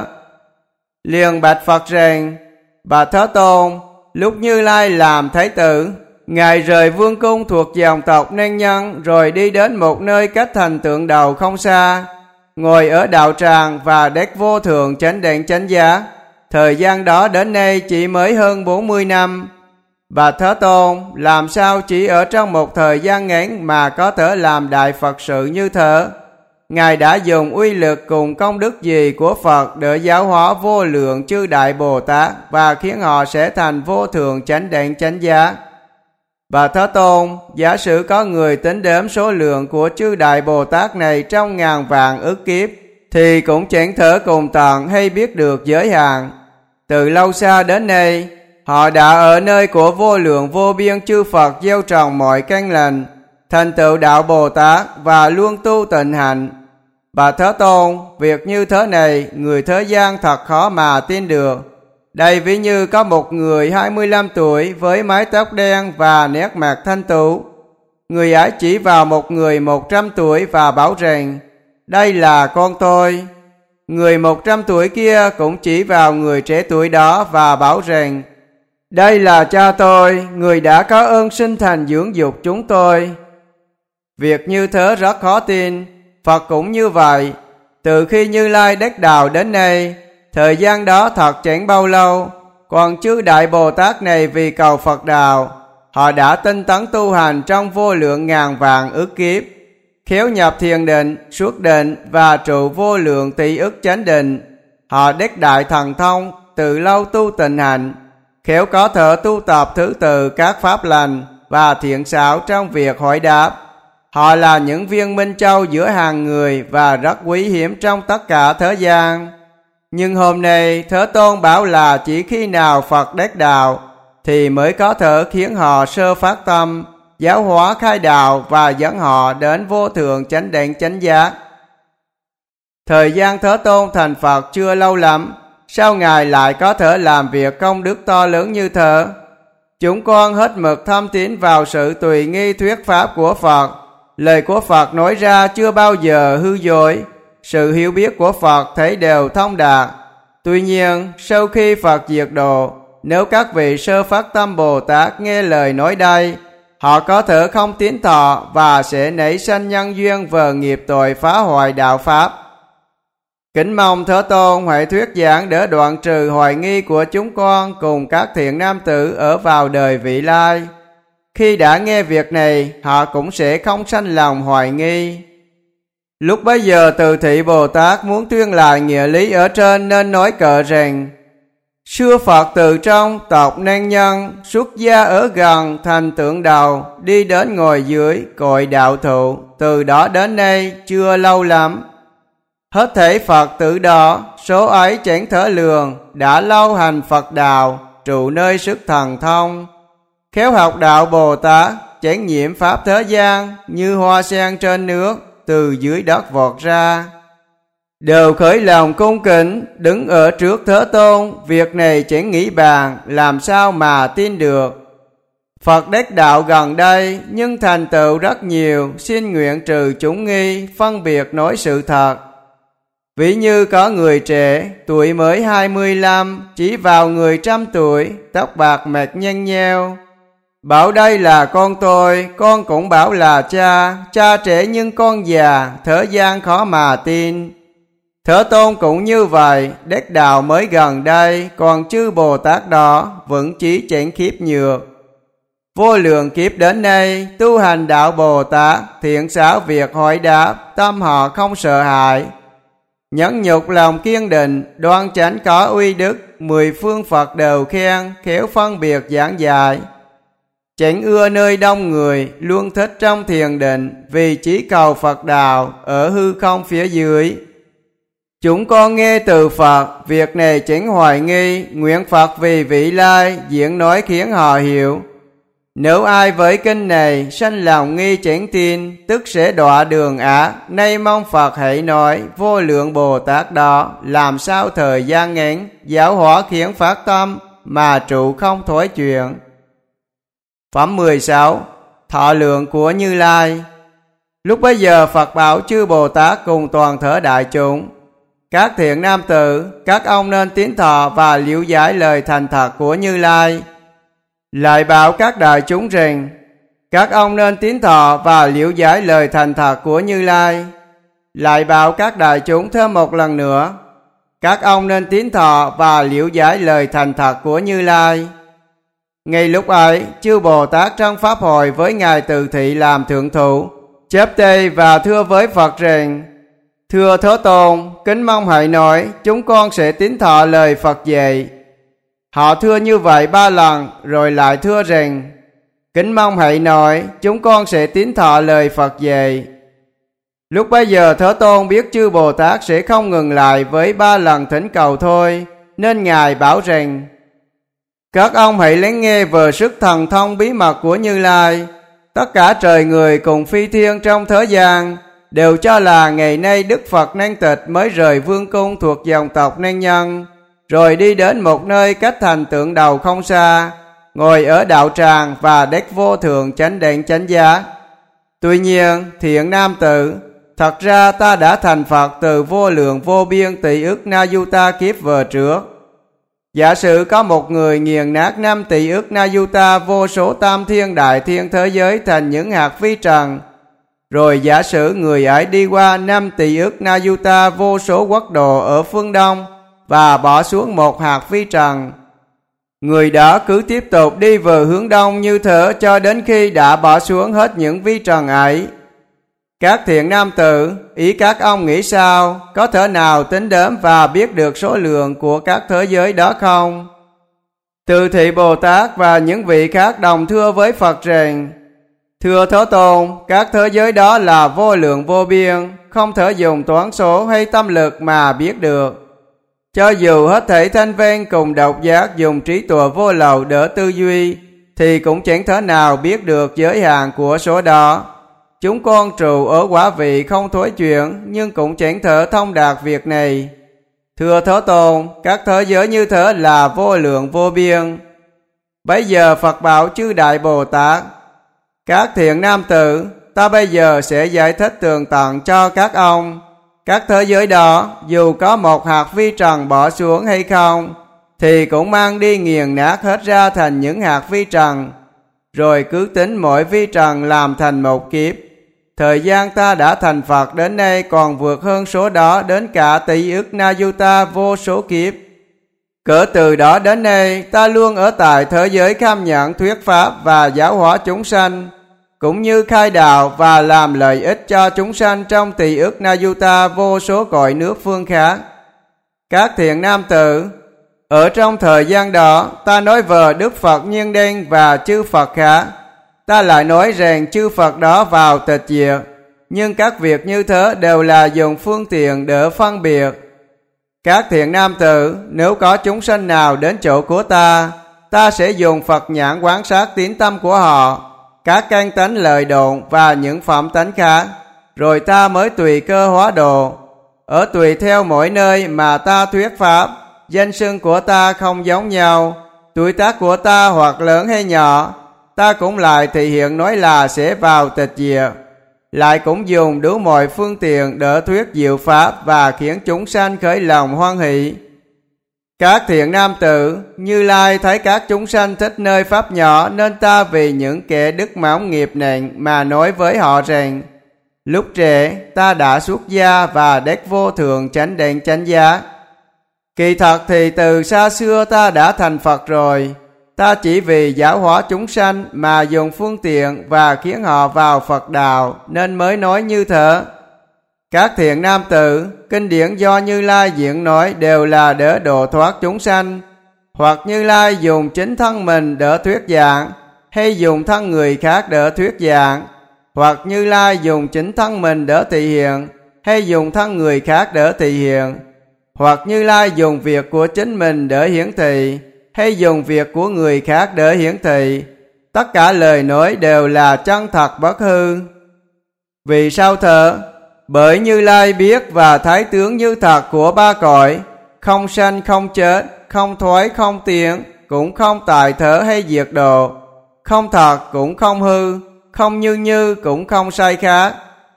Liền bạch Phật rằng: Bạch Thế Tôn, lúc Như Lai làm Thái tử, Ngài rời vương cung thuộc dòng tộc Nan Nhân, rồi đi đến một nơi cách thành tượng đầu không xa, ngồi ở đạo tràng và đắc vô thượng chánh định chánh giác. Thời gian đó đến nay chỉ mới hơn bốn mươi năm. Và Thế Tôn, làm sao chỉ ở trong một thời gian ngắn mà có thể làm đại Phật sự như thế? Ngài đã dùng uy lực cùng công đức gì của Phật để giáo hóa vô lượng chư Đại Bồ Tát và khiến họ sẽ thành vô thượng chánh định chánh giác? Và Thế Tôn, giả sử có người tính đếm số lượng của chư Đại Bồ Tát này trong ngàn vạn ức kiếp, thì cũng chẳng thể cùng tận hay biết được giới hạn. Từ lâu xa đến nay, họ đã ở nơi của vô lượng vô biên chư Phật gieo trồng mọi căn lành, thành tựu đạo Bồ Tát và luôn tu tịnh hạnh. Và Thế Tôn, việc như thế này, người thế gian thật khó mà tin được. Đây ví như có một người hai mươi lăm tuổi với mái tóc đen và nét mặt thanh tú. Người ấy chỉ vào một người một trăm tuổi và bảo rằng: đây là con tôi. Người một trăm tuổi kia cũng chỉ vào người trẻ tuổi đó và bảo rằng: đây là cha tôi, người đã có ơn sinh thành dưỡng dục chúng tôi. Việc như thế rất khó tin. Phật cũng như vậy. Từ khi Như Lai đắc đạo đến nay, thời gian đó thật chẳng bao lâu. Còn chư Đại Bồ Tát này vì cầu Phật đạo, họ đã tinh tấn tu hành trong vô lượng ngàn vạn ức kiếp, khéo nhập thiền định, xuất định và trụ vô lượng tỷ ức chánh định. Họ đắc đại thần thông, từ lâu tu tịnh hạnh, khéo có thể tu tập thứ tự các pháp lành và thiện xảo trong việc hỏi đáp. Họ là những viên minh châu giữa hàng người và rất quý hiếm trong tất cả thế gian. Nhưng hôm nay Thế Tôn bảo là chỉ khi nào Phật đắc đạo thì mới có thể khiến họ sơ phát tâm, giáo hóa khai đạo và dẫn họ đến vô thượng chánh định chánh giác. Thời gian Thế Tôn thành Phật chưa lâu lắm, sao Ngài lại có thể làm việc công đức to lớn như thế? Chúng con hết mực thâm tín vào sự tùy nghi thuyết pháp của Phật. Lời của Phật nói ra chưa bao giờ hư dối. Sự hiểu biết của Phật thấy đều thông đạt. Tuy nhiên, sau khi Phật diệt độ, nếu các vị sơ phát tâm Bồ Tát nghe lời nói đây, họ có thể không tín thọ và sẽ nảy sanh nhân duyên vờ nghiệp tội phá hoại đạo Pháp. Kính mong Thế Tôn hãy thuyết giảng để đoạn trừ hoài nghi của chúng con cùng các thiện nam tử ở vào đời vị lai. Khi đã nghe việc này, họ cũng sẽ không sanh lòng hoài nghi. Lúc bấy giờ Từ Thị Bồ Tát muốn tuyên lại nghĩa lý ở trên nên nói cờ rằng: xưa Phật từ trong tộc nan nhân, xuất gia ở gần thành tượng đầu, đi đến ngồi dưới cội đạo thụ, từ đó đến nay chưa lâu lắm. Hết thảy Phật tử đó, số ấy chẳng thể lường, đã lâu hành Phật đạo, trụ nơi sức thần thông. Khéo học đạo Bồ Tát, chánh nhiễm pháp thế gian, như hoa sen trên nước, từ dưới đất vọt ra. Đều khởi lòng cung kính, đứng ở trước Thế Tôn, việc này chẳng nghĩ bàn, làm sao mà tin được. Phật đắc đạo gần đây, nhưng thành tựu rất nhiều, xin nguyện trừ chúng nghi, phân biệt nói sự thật. Ví như có người trẻ, tuổi mới hai mươi lăm, chỉ vào người trăm tuổi, tóc bạc mệt nhăn nheo. Bảo đây là con tôi, con cũng bảo là cha, cha trẻ nhưng con già, thế gian khó mà tin. Thế Tôn cũng như vậy, đắc đạo mới gần đây, còn chư Bồ Tát đó, vững chí chẳng khiếp nhược. Vô lượng kiếp đến nay, tu hành đạo Bồ Tát, thiện xảo việc hỏi đáp, tâm họ không sợ hãi. Nhẫn nhục lòng kiên định, đoan chánh có uy đức, mười phương Phật đều khen, khéo phân biệt giảng dạy. Chẳng ưa nơi đông người, luôn thích trong thiền định, vì chỉ cầu Phật đạo, ở hư không phía dưới. Chúng con nghe từ Phật, việc này chẳng hoài nghi, nguyện Phật vì vị lai, diễn nói khiến họ hiểu. Nếu ai với kinh này, sanh lòng nghi chẳng tin, tức sẽ đọa đường ác, nay mong Phật hãy nói, vô lượng Bồ Tát đó, làm sao thời gian ngắn, giáo hóa khiến phát tâm, mà trụ không thối chuyện. Phẩm mười sáu. Thọ lượng của Như Lai. Lúc bấy giờ Phật bảo chư Bồ Tát cùng toàn thể đại chúng: các thiện nam tử, các ông nên tín thọ và liễu giải lời thành thật của Như Lai. Lại bảo các đại chúng rằng: các ông nên tín thọ và liễu giải lời thành thật của Như Lai. Lại bảo các đại chúng thêm một lần nữa: các ông nên tín thọ và liễu giải lời thành thật của Như Lai. Ngay lúc ấy, chư Bồ Tát trong pháp hội với Ngài Từ Thị làm thượng thủ, chắp tay và thưa với Phật rằng: thưa Thế Tôn, kính mong hãy nói, chúng con sẽ tín thọ lời Phật dạy. Họ thưa như vậy ba lần, rồi lại thưa rằng: kính mong hãy nói, chúng con sẽ tín thọ lời Phật dạy. Lúc bấy giờ Thế Tôn biết chư Bồ Tát sẽ không ngừng lại với ba lần thỉnh cầu thôi, nên Ngài bảo rằng: các ông hãy lắng nghe về sức thần thông bí mật của Như Lai. Tất cả trời người cùng phi thiên trong thế gian đều cho là ngày nay Đức Phật Nan Tịch mới rời vương cung thuộc dòng tộc Nan Nhân, rồi đi đến một nơi cách thành tượng đầu không xa, ngồi ở đạo tràng và đắc vô thượng chánh đẳng chánh giác. Tuy nhiên, thiện nam tử, thật ra ta đã thành Phật từ vô lượng vô biên tỷ ức na du ta kiếp về trước. Giả sử có một người nghiền nát năm tỷ ức na du ta vô số tam thiên đại thiên thế giới thành những hạt vi trần, rồi giả sử người ấy đi qua năm tỷ ức na du ta vô số quốc độ ở phương Đông và bỏ xuống một hạt vi trần. Người đó cứ tiếp tục đi về hướng Đông như thế cho đến khi đã bỏ xuống hết những vi trần ấy. Các thiện nam tử, ý các ông nghĩ sao? Có thể nào tính đếm và biết được số lượng của các thế giới đó không? Từ Thị Bồ Tát và những vị khác đồng thưa với Phật rằng: thưa Thế Tôn, các thế giới đó là vô lượng vô biên, không thể dùng toán số hay tâm lực mà biết được. Cho dù hết thảy thanh văn cùng độc giác dùng trí tuệ vô lậu để tư duy, thì cũng chẳng thể nào biết được giới hạn của số đó. Chúng con trụ ở quả vị không thối chuyển, nhưng cũng chẳng thể thông đạt việc này. Thưa Thế Tôn, các thế giới như thế là vô lượng vô biên. Bây giờ Phật bảo chư Đại Bồ Tát: các thiện nam tử, ta bây giờ sẽ giải thích tường tận cho các ông. Các thế giới đó, dù có một hạt vi trần bỏ xuống hay không, thì cũng mang đi nghiền nát hết ra thành những hạt vi trần, rồi cứ tính mỗi vi trần làm thành một kiếp. Thời gian ta đã thành Phật đến nay còn vượt hơn số đó đến cả tỷ ức na yuta vô số kiếp. Cỡ từ đó đến nay, ta luôn ở tại thế giới kham nhận thuyết pháp và giáo hóa chúng sanh, cũng như khai đạo và làm lợi ích cho chúng sanh trong tỷ ức na yuta vô số cõi nước phương khác. Các thiện nam tử, ở trong thời gian đó, ta nói về Đức Phật Nhiên Đen và chư Phật khác. Ta lại nói rằng chư Phật đó vào tịch diệt, nhưng các việc như thế đều là dùng phương tiện để phân biệt. Các thiện nam tử, nếu có chúng sanh nào đến chỗ của ta, ta sẽ dùng Phật nhãn quan sát tín tâm của họ, các căn tánh lời đồn và những phẩm tánh khác, rồi ta mới tùy cơ hóa độ. Ở tùy theo mỗi nơi mà ta thuyết pháp, danh xưng của ta không giống nhau, tuổi tác của ta hoặc lớn hay nhỏ, ta cũng lại thể hiện nói là sẽ vào tịch diệt, lại cũng dùng đủ mọi phương tiện để thuyết diệu pháp và khiến chúng sanh khởi lòng hoan hỷ. Các thiện nam tử, Như Lai thấy các chúng sanh thích nơi pháp nhỏ, nên ta vì những kẻ đức mỏng nghiệp nặng mà nói với họ rằng: lúc trẻ ta đã xuất gia và đắc vô thượng chánh đẳng chánh giác. Kỳ thật thì từ xa xưa ta đã thành Phật rồi. Ta chỉ vì giáo hóa chúng sanh mà dùng phương tiện và khiến họ vào Phật đạo nên mới nói như thế. Các thiện nam tử, kinh điển do Như Lai diễn nói đều là để độ thoát chúng sanh, hoặc Như Lai dùng chính thân mình để thuyết giảng, hay dùng thân người khác để thuyết giảng, hoặc Như Lai dùng chính thân mình để thị hiện, hay dùng thân người khác để thị hiện, hoặc Như Lai dùng việc của chính mình để hiển thị, hay dùng việc của người khác để hiển thị. Tất cả lời nói đều là chân thật bất hư. Vì sao thế? Bởi Như Lai biết và thấy tướng như thật của ba cõi, không sanh không chết, không thoái không tiến, cũng không tại thế hay diệt độ, không thật cũng không hư, không như như cũng không sai khác.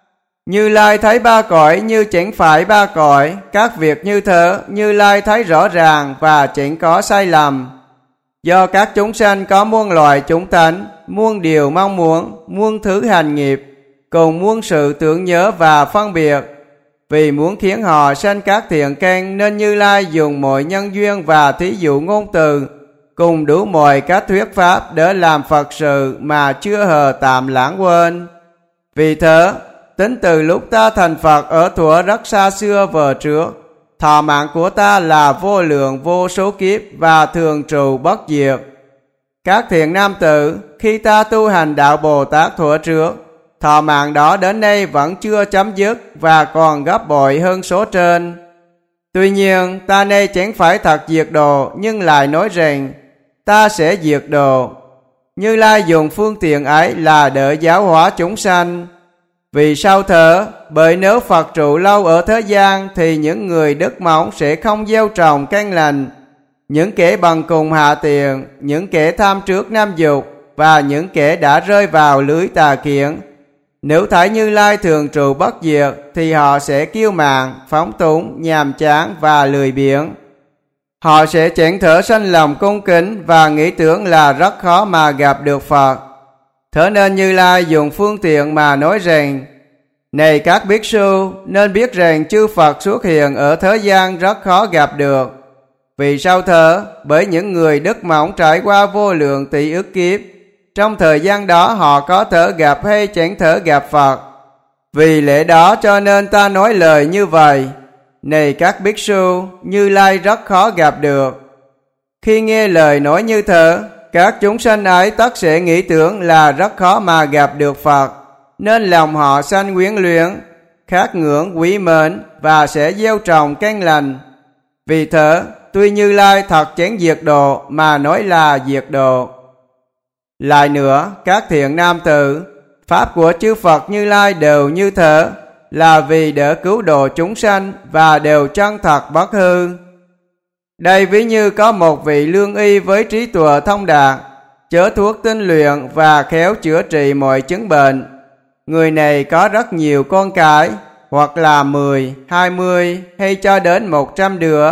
Như Lai thấy ba cõi như chẳng phải ba cõi, các việc như thế Như Lai thấy rõ ràng và chẳng có sai lầm. Do các chúng sanh có muôn loại chúng tánh, muôn điều mong muốn, muôn thứ hành nghiệp, cùng muôn sự tưởng nhớ và phân biệt. Vì muốn khiến họ sanh các thiện căn nên Như Lai dùng mọi nhân duyên và thí dụ ngôn từ, cùng đủ mọi các thuyết pháp để làm Phật sự mà chưa hề tạm lãng quên. Vì thế, tính từ lúc ta thành Phật ở thuở rất xa xưa về trước, thọ mạng của ta là vô lượng vô số kiếp và thường trụ bất diệt. Các thiện nam tử, khi ta tu hành đạo Bồ Tát thuở trước, thọ mạng đó đến nay vẫn chưa chấm dứt và còn gấp bội hơn số trên. Tuy nhiên, ta nay chẳng phải thật diệt độ, nhưng lại nói rằng ta sẽ diệt độ. Như Lai dùng phương tiện ấy là để giáo hóa chúng sanh. Vì sao thế? Bởi nếu Phật trụ lâu ở thế gian thì những người đức mỏng sẽ không gieo trồng căn lành. Những kẻ bằng cùng hạ tiền, những kẻ tham trước nam dục và những kẻ đã rơi vào lưới tà kiến, nếu thấy Như Lai thường trụ bất diệt thì họ sẽ kiêu mạn, phóng túng, nhàm chán và lười biếng. Họ sẽ chẳng thể sanh lòng cung kính và nghĩ tưởng là rất khó mà gặp được Phật. Thế nên Như Lai dùng phương tiện mà nói rằng: này các bhikkhu sư, nên biết rằng chư Phật xuất hiện ở thế gian rất khó gặp được. Vì sao thế? Bởi những người đức mỏng trải qua vô lượng tỷ ức kiếp, trong thời gian đó họ có thể gặp hay chẳng thể gặp Phật. Vì lẽ đó cho nên ta nói lời như vậy: này các bhikkhu sư, Như Lai rất khó gặp được. Khi nghe lời nói như thế, các chúng sanh ấy tất sẽ nghĩ tưởng là rất khó mà gặp được Phật, nên lòng họ sanh quyến luyến, khát ngưỡng quý mến và sẽ gieo trồng căn lành. Vì thế, tuy Như Lai thật chẳng diệt độ mà nói là diệt độ. Lại nữa, các thiện nam tử, pháp của chư Phật Như Lai đều như thế, là vì để cứu độ chúng sanh và đều chân thật bất hư. Đây ví như có một vị lương y với trí tuệ thông đạt, chớ thuốc tinh luyện và khéo chữa trị mọi chứng bệnh. Người này có rất nhiều con cái, hoặc là mười, hai mươi hay cho đến một trăm đứa.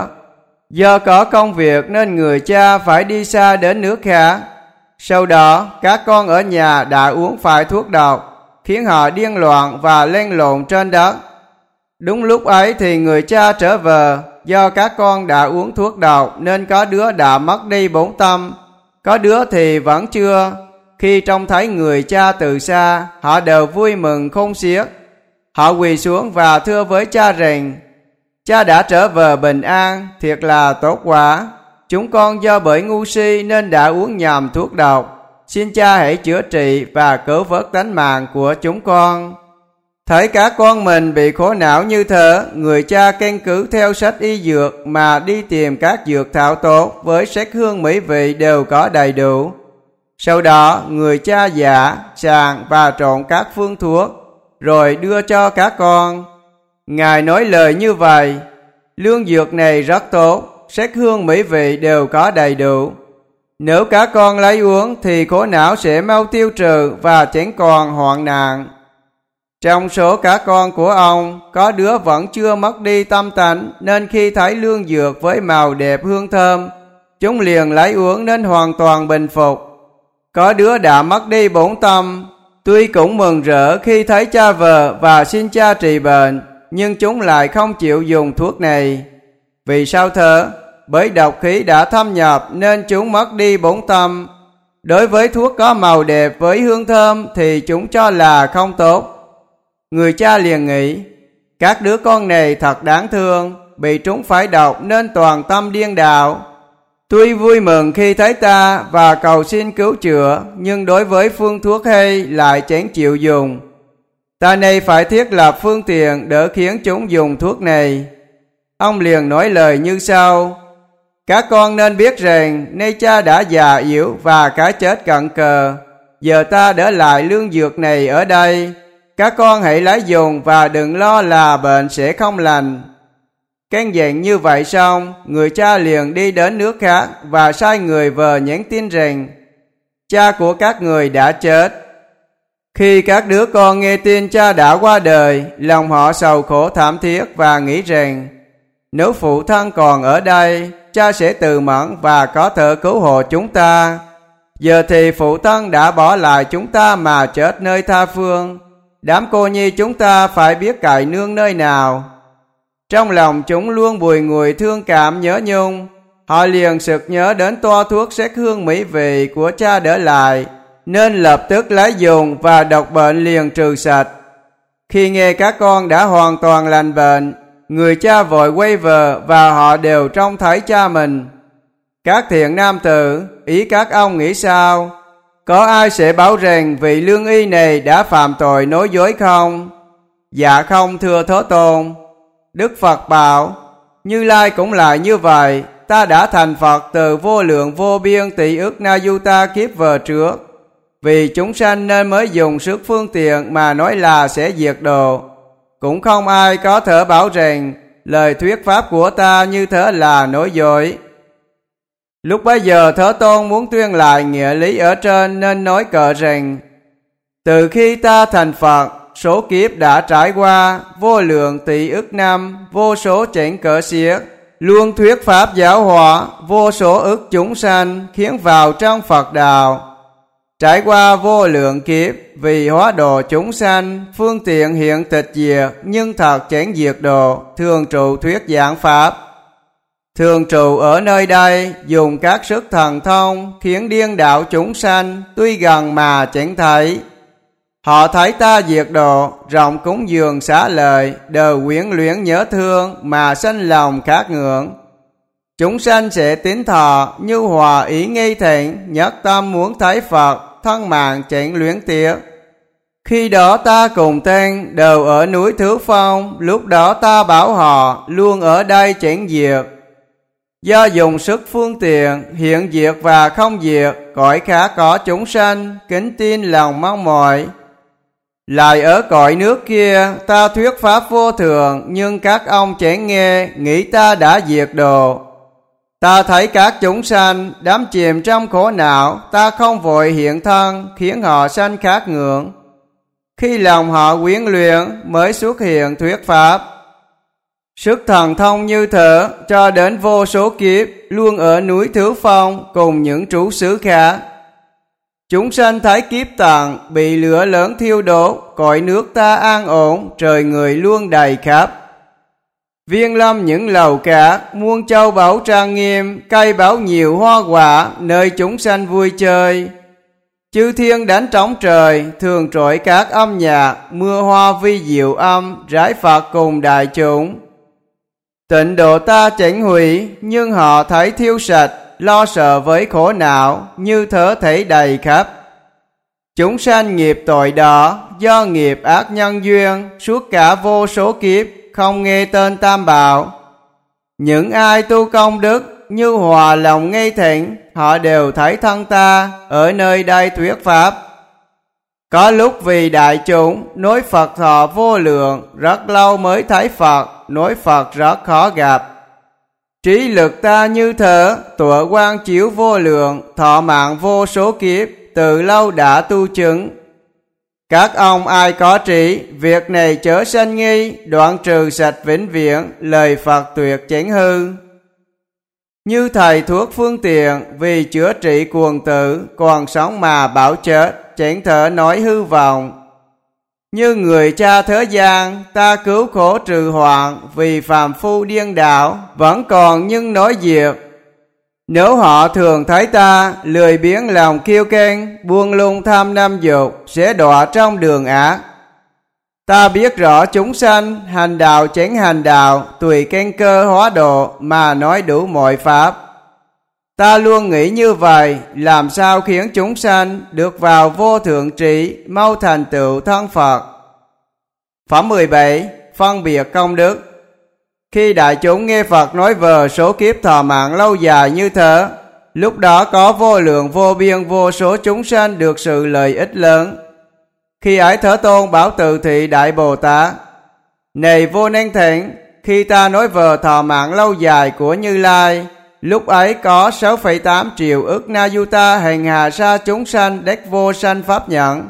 Do có công việc nên người cha phải đi xa đến nước khác. Sau đó, các con ở nhà đã uống phải thuốc độc, khiến họ điên loạn và lăn lộn trên đất. Đúng lúc ấy thì người cha trở về. Do các con đã uống thuốc độc nên có đứa đã mất đi bổn tâm, có đứa thì vẫn chưa. Khi trông thấy người cha từ xa, họ đều vui mừng khôn xiết. Họ quỳ xuống và thưa với cha rằng: cha đã trở về bình an, thiệt là tốt quá. Chúng con do bởi ngu si nên đã uống nhầm thuốc độc. Xin cha hãy chữa trị và cứu vớt tánh mạng của chúng con. Thấy các con mình bị khổ não như thế, người cha căn cứ theo sách y dược mà đi tìm các dược thảo tốt với sắc hương mỹ vị đều có đầy đủ. Sau đó, người cha giả, sàng và trộn các phương thuốc, rồi đưa cho các con. Ngài nói lời như vậy: lương dược này rất tốt, sắc hương mỹ vị đều có đầy đủ. Nếu các con lấy uống thì khổ não sẽ mau tiêu trừ và chẳng còn hoạn nạn. Trong số các con của ông, có đứa vẫn chưa mất đi tâm tánh, nên khi thấy lương dược với màu đẹp hương thơm, chúng liền lấy uống nên hoàn toàn bình phục. Có đứa đã mất đi bổn tâm, tuy cũng mừng rỡ khi thấy cha về và xin cha trị bệnh, nhưng chúng lại không chịu dùng thuốc này. Vì sao thế? Bởi độc khí đã thâm nhập nên chúng mất đi bổn tâm. Đối với thuốc có màu đẹp với hương thơm thì chúng cho là không tốt. Người cha liền nghĩ: các đứa con này thật đáng thương, bị trúng phải độc nên toàn tâm điên đạo. Tuy vui mừng khi thấy ta và cầu xin cứu chữa, nhưng đối với phương thuốc hay lại chẳng chịu dùng. Ta này phải thiết lập phương tiện để khiến chúng dùng thuốc này. Ông liền nói lời như sau: các con nên biết rằng nay cha đã già yếu và cái chết cận kề. Giờ ta để lại lương dược này ở đây. Các con hãy lấy dùng và đừng lo là bệnh sẽ không lành. Căn dặn như vậy xong, người cha liền đi đến nước khác và sai người về nhắn tin rằng cha của các người đã chết. Khi các đứa con nghe tin cha đã qua đời, lòng họ sầu khổ thảm thiết và nghĩ rằng nếu phụ thân còn ở đây, cha sẽ tự mẫn và có thể cứu hộ chúng ta. Giờ thì phụ thân đã bỏ lại chúng ta mà chết nơi tha phương. Đám cô nhi chúng ta phải biết cậy nương nơi nào. Trong lòng chúng luôn bùi ngùi thương cảm nhớ nhung. Họ liền sực nhớ đến toa thuốc sắc hương mỹ vị của cha để lại, nên lập tức lấy dùng và độc bệnh liền trừ sạch. Khi nghe các con đã hoàn toàn lành bệnh, người cha vội quay về và họ đều trông thấy cha mình. Các thiện nam tử, ý các ông nghĩ sao? Có ai sẽ bảo rằng vị lương y này đã phạm tội nói dối không? Dạ không, thưa Thế Tôn. Đức Phật bảo: Như Lai cũng lại như vậy. Ta đã thành Phật từ vô lượng vô biên tỷ ức na du ta kiếp về trước. Vì chúng sanh nên mới dùng sức phương tiện mà nói là sẽ diệt độ. Cũng không ai có thể bảo rằng lời thuyết pháp của ta như thế là nói dối. Lúc bấy giờ Thế Tôn muốn tuyên lại nghĩa lý ở trên nên nói cờ rằng: từ khi ta thành Phật, số kiếp đã trải qua vô lượng tỷ ức năm, vô số chẳng cỡ xiết, luôn thuyết pháp giáo hóa vô số ức chúng sanh khiến vào trong Phật đạo. Trải qua vô lượng kiếp, vì hóa độ chúng sanh, phương tiện hiện tịch diệt, nhưng thật chẳng diệt độ, thường trụ thuyết giảng pháp. Thường trụ ở nơi đây, dùng các sức thần thông, khiến điên đạo chúng sanh, tuy gần mà chẳng thấy. Họ thấy ta diệt độ, rộng cúng dường xá lợi, đều quyến luyến nhớ thương, mà sanh lòng khát ngưỡng. Chúng sanh sẽ tín thọ, như hòa ý nghi thịnh, nhất tâm muốn thấy Phật, thân mạng chẳng luyến tiếc. Khi đó ta cùng tên đều ở núi Thứ Phong, lúc đó ta bảo họ luôn ở đây chẳng diệt. Do dùng sức phương tiện, hiện diệt và không diệt, cõi khác có chúng sanh, kính tin lòng mong mỏi. Lại ở cõi nước kia, ta thuyết pháp vô thường, nhưng các ông chẳng nghe, nghĩ ta đã diệt độ. Ta thấy các chúng sanh đắm chìm trong khổ não, ta không vội hiện thân, khiến họ sanh khát ngưỡng. Khi lòng họ quyến luyện mới xuất hiện thuyết pháp. Sức thần thông như thở cho đến vô số kiếp, luôn ở núi Thứ Phong cùng những trú xứ khác. Chúng sanh thấy kiếp tận bị lửa lớn thiêu đốt, cõi nước ta an ổn, trời người luôn đầy khắp. Viên lâm những lầu cát, muôn châu báu trang nghiêm, cây báu nhiều hoa quả, nơi chúng sanh vui chơi. Chư thiên đánh trống trời, thường trỗi các âm nhạc, mưa hoa vi diệu âm, rải Phật cùng đại chúng. Tịnh độ ta chỉnh hủy, nhưng họ thấy thiêu sạch, lo sợ với khổ não, như thớ thấy đầy khắp. Chúng sanh nghiệp tội đó, do nghiệp ác nhân duyên, suốt cả vô số kiếp, không nghe tên Tam Bảo. Những ai tu công đức, như hòa lòng ngây thịnh, họ đều thấy thân ta, ở nơi đây thuyết pháp. Có lúc vì đại chúng, nói Phật thọ vô lượng, rất lâu mới thấy Phật, nói Phật rất khó gặp. Trí lực ta như thở, tủa quang chiếu vô lượng, thọ mạng vô số kiếp, từ lâu đã tu chứng. Các ông ai có trí, việc này chớ sanh nghi, đoạn trừ sạch vĩnh viễn, lời Phật tuyệt chánh hư. Như thầy thuốc phương tiện, vì chữa trị cuồng tử, còn sống mà bảo chết, chánh thở nói hư vọng. Như người cha thế gian, ta cứu khổ trừ hoạn, vì phàm phu điên đảo, vẫn còn nhưng nói diệt. Nếu họ thường thấy ta, lười biếng lòng kiêu kênh, buông lung tham năm dục, sẽ đọa trong đường ác. Ta biết rõ chúng sanh, hành đạo chánh hành đạo, tùy căn cơ hóa độ, mà nói đủ mọi pháp. Ta luôn nghĩ như vậy, làm sao khiến chúng sanh được vào vô thượng trí, mau thành tựu thân Phật. Phẩm mười bảy. Phân biệt công đức. Khi đại chúng nghe Phật nói về số kiếp thọ mạng lâu dài như thế, lúc đó có vô lượng vô biên vô số chúng sanh được sự lợi ích lớn. Khi ấy Thế Tôn bảo Từ Thị Đại Bồ Tát: Này vô năng thịnh, khi ta nói về thọ mạng lâu dài của Như Lai, lúc ấy có sáu phẩy tám triệu ức na du ta hành hà sa chúng sanh đắc vô sanh pháp nhẫn.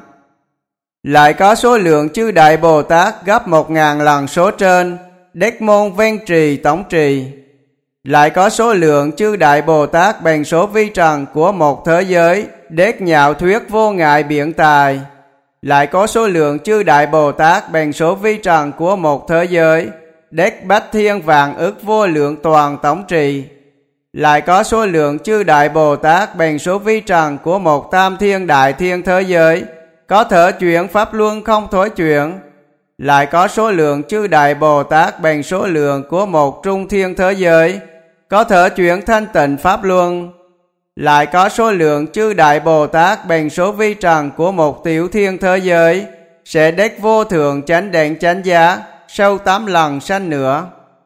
Lại có số lượng chư Đại Bồ Tát gấp một ngàn lần số trên, đắc môn ven trì tổng trì. Lại có số lượng chư Đại Bồ Tát bằng số vi trần của một thế giới, đắc nhạo thuyết vô ngại biện tài. Lại có số lượng chư Đại Bồ Tát bằng số vi trần của một thế giới, đắc bách thiên vạn ức vô lượng toàn tổng trì. Lại có số lượng chư Đại Bồ Tát bằng số vi trần của một tam thiên đại thiên thế giới, có thể chuyển pháp luân không thối chuyển. Lại có số lượng chư Đại Bồ Tát bằng số lượng của một trung thiên thế giới, có thể chuyển thanh tịnh pháp luân. Lại có số lượng chư Đại Bồ Tát bằng số vi trần của một tiểu thiên thế giới, sẽ đắc vô thượng chánh đẳng chánh giác, sâu tám lần sanh nữa.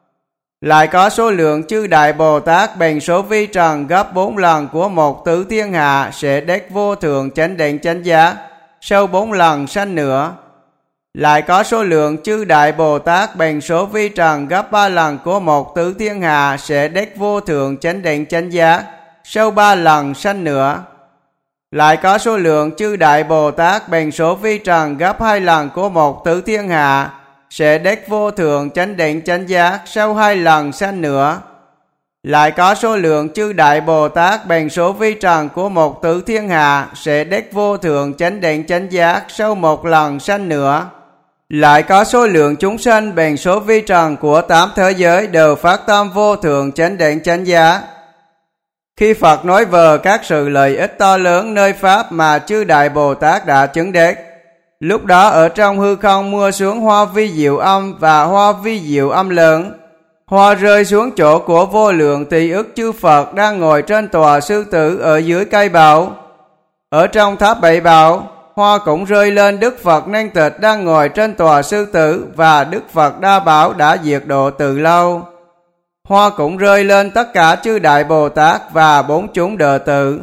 Lại có số lượng chư Đại Bồ Tát bằng số vi trần gấp bốn lần của một tứ thiên hạ, sẽ đắc vô thượng chánh đẳng chánh giác, sâu bốn lần sanh nữa. Lại có số lượng chư Đại Bồ Tát bằng số vi trần gấp ba lần của một tứ thiên hạ, sẽ đắc vô thượng chánh đẳng chánh giác, sâu ba lần sanh nữa. Lại có số lượng chư Đại Bồ Tát bằng số vi trần gấp hai lần của một tứ thiên hạ, sẽ đắc vô thượng chánh đẳng chánh giác, sâu hai lần sanh nữa. Lại có số lượng chư Đại Bồ Tát bằng số vi trần của một tứ thiên hạ, sẽ đắc vô thượng chánh đẳng chánh giác, sâu một lần sanh nữa. Lại có số lượng chúng sanh bằng số vi trần của tám thế giới đều phát tâm vô thượng chánh đẳng chánh giác. Khi Phật nói về các sự lợi ích to lớn nơi Pháp mà chư Đại Bồ Tát đã chứng đắc, lúc đó ở trong hư không mưa xuống hoa vi diệu âm và hoa vi diệu âm lớn. Hoa rơi xuống chỗ của vô lượng tỷ ức chư Phật đang ngồi trên tòa sư tử ở dưới cây bảo. Ở trong tháp bảy bảo, hoa cũng rơi lên Đức Phật Năng Tịch đang ngồi trên tòa sư tử, và Đức Phật Đa Bảo đã diệt độ từ lâu. Hoa cũng rơi lên tất cả chư Đại Bồ Tát và bốn chúng đệ tử.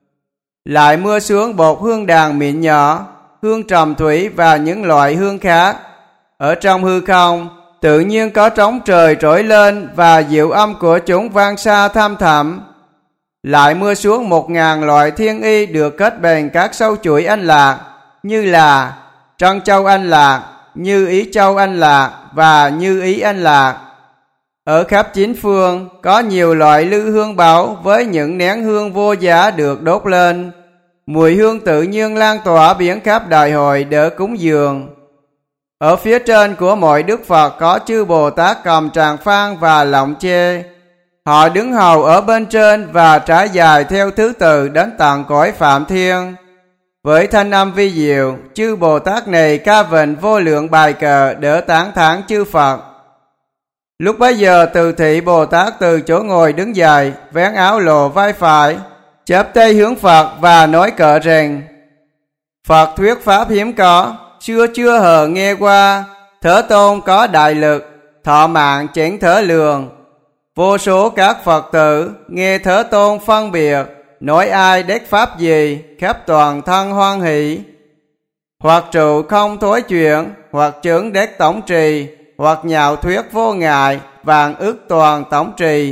Lại mưa xuống bột hương đàn mịn nhỏ, hương trầm thủy và những loại hương khác. Ở trong hư không, tự nhiên có trống trời trỗi lên và diệu âm của chúng vang xa thăm thẳm. Lại mưa xuống một ngàn loại thiên y được kết bền các sâu chuỗi anh lạc, như là Trân Châu anh lạc, Như Ý Châu anh lạc và Như Ý anh lạc. Ở khắp chín phương có nhiều loại lư hương báu với những nén hương vô giá được đốt lên. Mùi hương tự nhiên lan tỏa biển khắp đại hội đỡ cúng dường. Ở phía trên của mọi Đức Phật có chư Bồ Tát cầm tràng phan và lọng chê. Họ đứng hầu ở bên trên và trải dài theo thứ tự đến tận cõi Phạm Thiên. Với thanh âm vi diệu, chư Bồ Tát này ca vịnh vô lượng bài cờ đỡ tán thán chư Phật. Lúc bấy giờ Từ Thị Bồ Tát từ chỗ ngồi đứng dậy, vén áo lộ vai phải, chắp tay hướng Phật và nói cỡ rằng: Phật thuyết pháp hiếm có, xưa chưa hờ nghe qua. Thế Tôn có đại lực, thọ mạng chẳng thể lường. Vô số các Phật tử nghe Thế Tôn phân biệt, nói ai đắc pháp gì, khắp toàn thân hoan hỷ. Hoặc trụ không thối chuyển, hoặc chứng đắc tổng trì, hoặc nhạo thuyết vô ngại, vạn ức toàn tổng trì.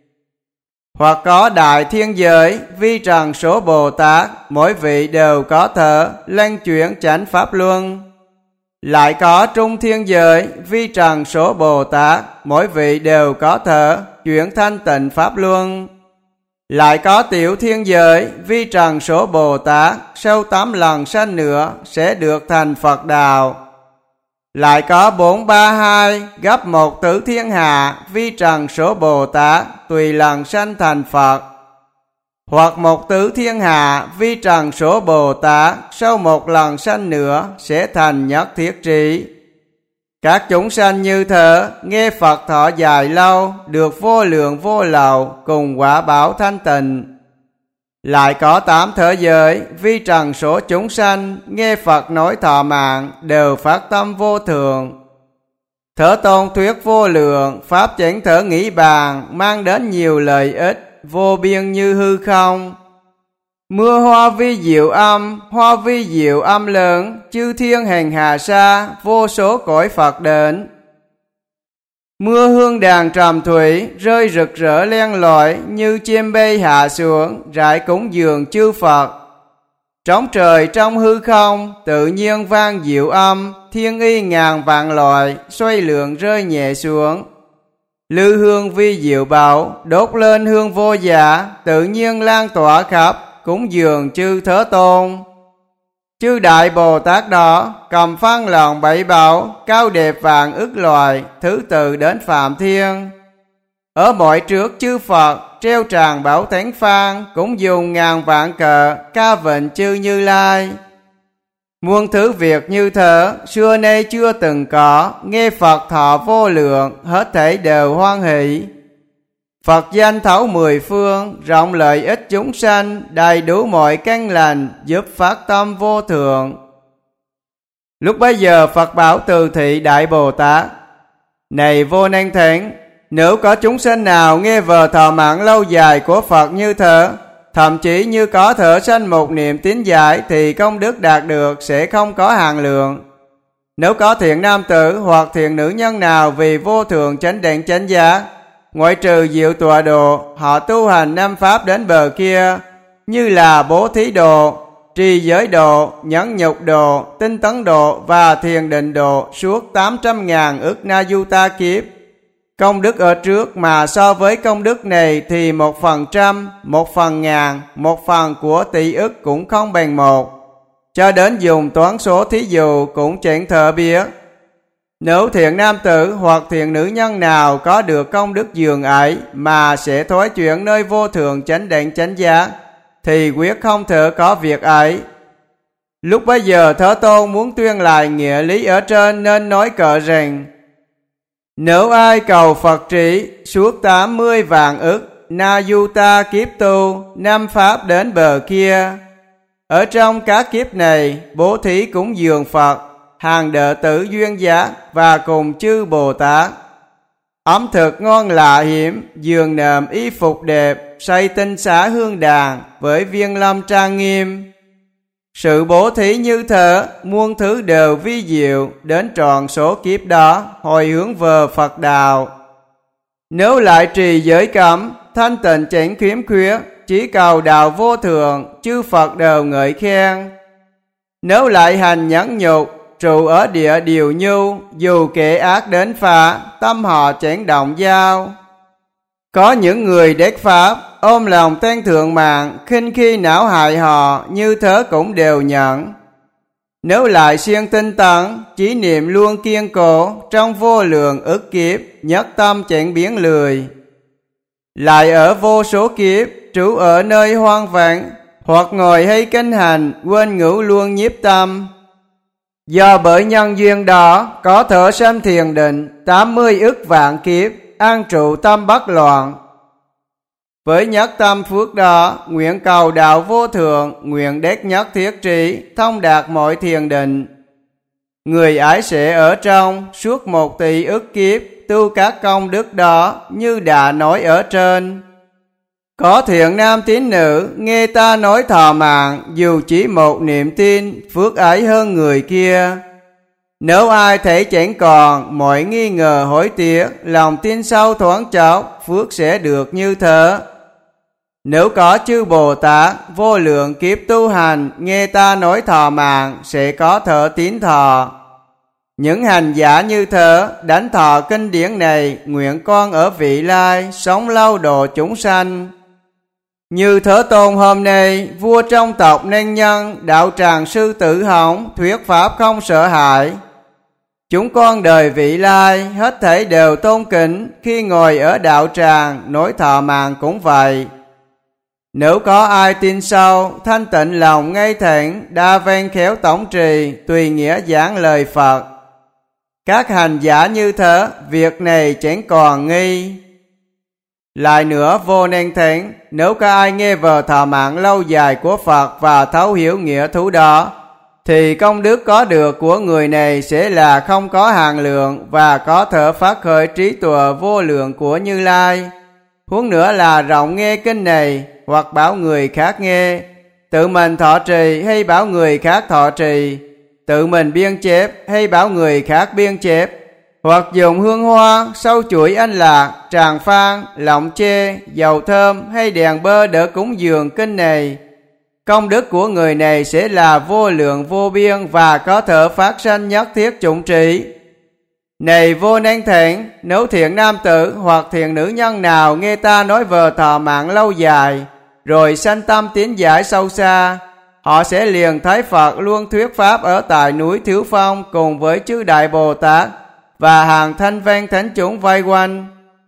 Hoặc có đại thiên giới, vi trần số Bồ Tát, mỗi vị đều có thể lăng chuyển chánh pháp luân. Lại có trung thiên giới, vi trần số Bồ Tát, mỗi vị đều có thể chuyển thanh tịnh pháp luân. Lại có tiểu thiên giới, vi trần số Bồ Tát, sau tám lần sanh nữa sẽ được thành Phật đạo. Lại có bốn ba hai, gấp một tử thiên hạ, vi trần số Bồ Tát, tùy lần sanh thành Phật. Hoặc một tử thiên hạ, vi trần số Bồ Tát, sau một lần sanh nữa sẽ thành nhất thiết trí. Các chúng sanh như thế, nghe Phật thọ dài lâu, được vô lượng vô lậu, cùng quả báo thanh tịnh. Lại có tám thế giới, vi trần số chúng sanh, nghe Phật nói thọ mạng, đều phát tâm vô thường. Thế Tôn thuyết vô lượng, pháp chẳng thể nghĩ bàn, mang đến nhiều lợi ích, vô biên như hư không. Mưa hoa vi diệu âm, hoa vi diệu âm lớn, chư thiên hành hà sa, vô số cõi Phật đến. Mưa hương đàn trầm thủy, rơi rực rỡ len lỏi, như chim bay hạ xuống, rải cúng dường chư Phật. Trống trời trong hư không, tự nhiên vang diệu âm, thiên y ngàn vạn loại, xoay lượng rơi nhẹ xuống. Lư hương vi diệu bảo, đốt lên hương vô giả, tự nhiên lan tỏa khắp, cúng dường chư Thế Tôn. Chư Đại Bồ Tát đó, cầm phan lòng bảy bảo, cao đẹp vàng ức loài, thứ tự đến Phạm Thiên. Ở mọi trước chư Phật, treo tràng bảo thánh phan, cũng dùng ngàn vạn cờ, ca vịnh chư Như Lai. Muôn thứ việc như thế, xưa nay chưa từng có, nghe Phật thọ vô lượng, hết thảy đều hoan hỷ. Phật danh thấu mười phương, rộng lợi ích chúng sanh, đầy đủ mọi căn lành, giúp phát tâm vô thượng. Lúc bấy giờ Phật bảo Từ Thị Đại Bồ Tát: Này vô năng thánh, nếu có chúng sanh nào nghe về thọ mạng lâu dài của Phật như thế, thậm chí như có thể sanh một niệm tín giải, thì công đức đạt được sẽ không có hạn lượng. Nếu có thiện nam tử hoặc thiện nữ nhân nào vì vô thượng chánh đẳng chánh giác, ngoại trừ diệu tọa độ, họ tu hành năm pháp đến bờ kia, như là bố thí độ, trì giới độ, nhẫn nhục độ, tinh tấn độ và thiền định độ suốt tám trăm ngàn ức na du ta kiếp. Công đức ở trước mà so với công đức này thì một phần trăm, một phần ngàn, một phần của tỷ ức cũng không bằng một. Cho đến dùng toán số thí dụ cũng chẳng thể biết. Nếu thiện nam tử hoặc thiện nữ nhân nào có được công đức dường ấy mà sẽ thoái chuyển nơi vô thượng chánh đẳng chánh giác, thì quyết không thể có việc ấy. Lúc bấy giờ Thế Tôn muốn tuyên lại nghĩa lý ở trên nên nói cỡ rằng: Nếu ai cầu Phật trị suốt tám mươi vạn ức na du ta kiếp tu, năm pháp đến bờ kia. Ở trong các kiếp này, bố thí cúng dường Phật, hàng đệ tử duyên giác và cùng chư Bồ Tát. Ẩm thực ngon lạ hiểm, giường nệm y phục đẹp, xây tinh xá hương đàn với viên lâm trang nghiêm. Sự bố thí như thế, muôn thứ đều vi diệu, đến tròn số kiếp đó, hồi hướng về Phật đạo. Nếu lại trì giới cấm, thanh tịnh chánh khiếm khuyết, chỉ cầu đạo vô thượng, chư Phật đều ngợi khen. Nếu lại hành nhẫn nhục, trụ ở địa điều nhu, dù kẻ ác đến phá, tâm họ chánh động giao. Có những người đét pháp, ôm lòng tên thượng mạng, khinh khi não hại họ, như thế cũng đều nhận. Nếu lại siêng tinh tấn, chí niệm luôn kiên cố, trong vô lượng ức kiếp, nhất tâm chẳng biến lười. Lại ở vô số kiếp, trú ở nơi hoang vắng, hoặc ngồi hay kinh hành, quên ngữ luôn nhiếp tâm. Do bởi nhân duyên đó, có thể sanh thiền định, tám mươi ức vạn kiếp, an trụ tâm bất loạn. Với nhất tâm phước đó, nguyện cầu đạo vô thượng, nguyện đét nhất thiết trí, thông đạt mọi thiền định. Người ấy sẽ ở trong suốt một tỷ ức kiếp, tu các công đức đó, như đã nói ở trên. Có thiện nam tín nữ, nghe ta nói thọ mạng, dù chỉ một niệm tin, phước ấy hơn người kia. Nếu ai thấy chẳng còn, mọi nghi ngờ hối tiếc, lòng tin sâu thoáng chốc, phước sẽ được như thế. Nếu có chư Bồ Tát, vô lượng kiếp tu hành, nghe ta nói thọ mạng, sẽ có thể tín thọ. Những hành giả như thế, đánh thọ kinh điển này, nguyện con ở vị lai, sống lâu độ chúng sanh. Như Thế Tôn hôm nay, vua trong tộc Nên Nhân, đạo tràng sư tử hỏng, thuyết pháp không sợ hãi. Chúng con đời vị lai, hết thảy đều tôn kính, khi ngồi ở đạo tràng, nói thọ mạng cũng vậy. Nếu có ai tin sâu, thanh tịnh lòng ngay thẳng, đa ven khéo tổng trì, tùy nghĩa giảng lời Phật. Các hành giả như thế, việc này chẳng còn nghi. Lại nữa vô năng thánh, nếu có ai nghe về thọ mạng lâu dài của Phật và thấu hiểu nghĩa thú đó, thì công đức có được của người này sẽ là không có hạn lượng và có thể phát khởi trí tuệ vô lượng của Như Lai. Huống nữa là rộng nghe kinh này, hoặc bảo người khác nghe, tự mình thọ trì hay bảo người khác thọ trì, tự mình biên chép hay bảo người khác biên chép, hoặc dùng hương hoa, sâu chuỗi anh lạc, tràng phan, lọng chê, dầu thơm hay đèn bơ để cúng dường kinh này. Công đức của người này sẽ là vô lượng vô biên và có thể phát sanh nhất thiết chủng trí. Này vô năng thánh, nếu thiện nam tử hoặc thiện nữ nhân nào nghe ta nói về thọ mạng lâu dài, rồi sanh tâm tín giải sâu xa, họ sẽ liền thấy Phật luôn thuyết pháp ở tại núi Thiếu Phong cùng với chư Đại Bồ Tát và hàng thanh văn thánh chúng vây quanh.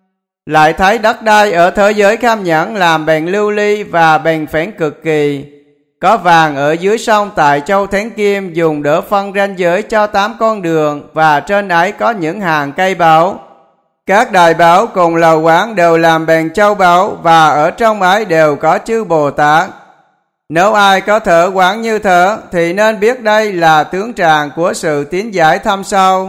Lại thấy đất đai ở thế giới Kham Nhẫn làm bằng lưu ly và bằng phẳng cực kỳ. Có vàng ở dưới sông tại châu Thánh Kim dùng để phân ranh giới cho tám con đường, và trên ấy có những hàng cây báu. Các đài báu cùng lầu quán đều làm bằng châu báu, và ở trong ấy đều có chư Bồ Tát. Nếu ai có thể quán như thế, thì nên biết đây là tướng tràng của sự tín giải thâm sâu.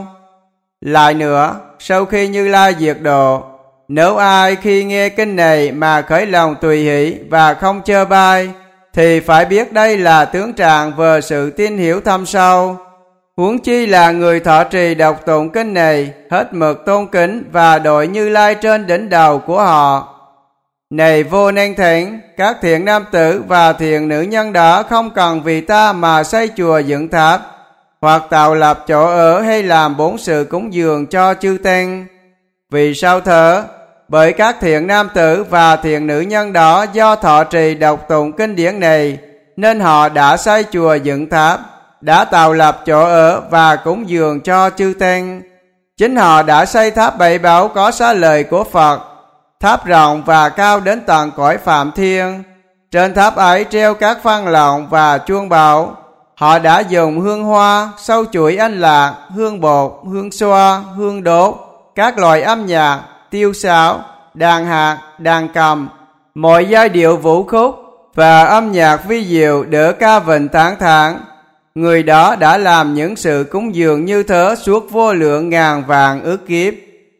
Lại nữa, sau khi Như Lai diệt độ, nếu ai khi nghe kinh này mà khởi lòng tùy hỷ và không chơ bai, thì phải biết đây là tướng tràng về sự tin hiểu thâm sâu. Huống chi là người thọ trì đọc tụng kinh này, hết mực tôn kính và đội Như Lai trên đỉnh đầu của họ. Này vô năng thánh, các thiện nam tử và thiện nữ nhân đó không cần vì ta mà xây chùa dựng tháp, hoặc tạo lập chỗ ở hay làm bốn sự cúng dường cho chư tăng. Vì sao thế? Bởi các thiện nam tử và thiện nữ nhân đó do thọ trì đọc tụng kinh điển này, nên họ đã xây chùa dựng tháp, đã tạo lập chỗ ở và cúng dường cho chư tăng. Chính họ đã xây tháp bảy báu có xá lời của Phật, tháp rộng và cao đến tận cõi Phạm Thiên. Trên tháp ấy treo các phan lọng và chuông bảo. Họ đã dùng hương hoa, sâu chuỗi anh lạc, hương bột, hương xoa, hương đốt, các loại âm nhạc, tiêu sáo, đàn hạt, đàn cầm, mọi giai điệu vũ khúc và âm nhạc vi diệu để ca vịnh tán thán. Người đó đã làm những sự cúng dường như thế suốt vô lượng ngàn vạn ức kiếp.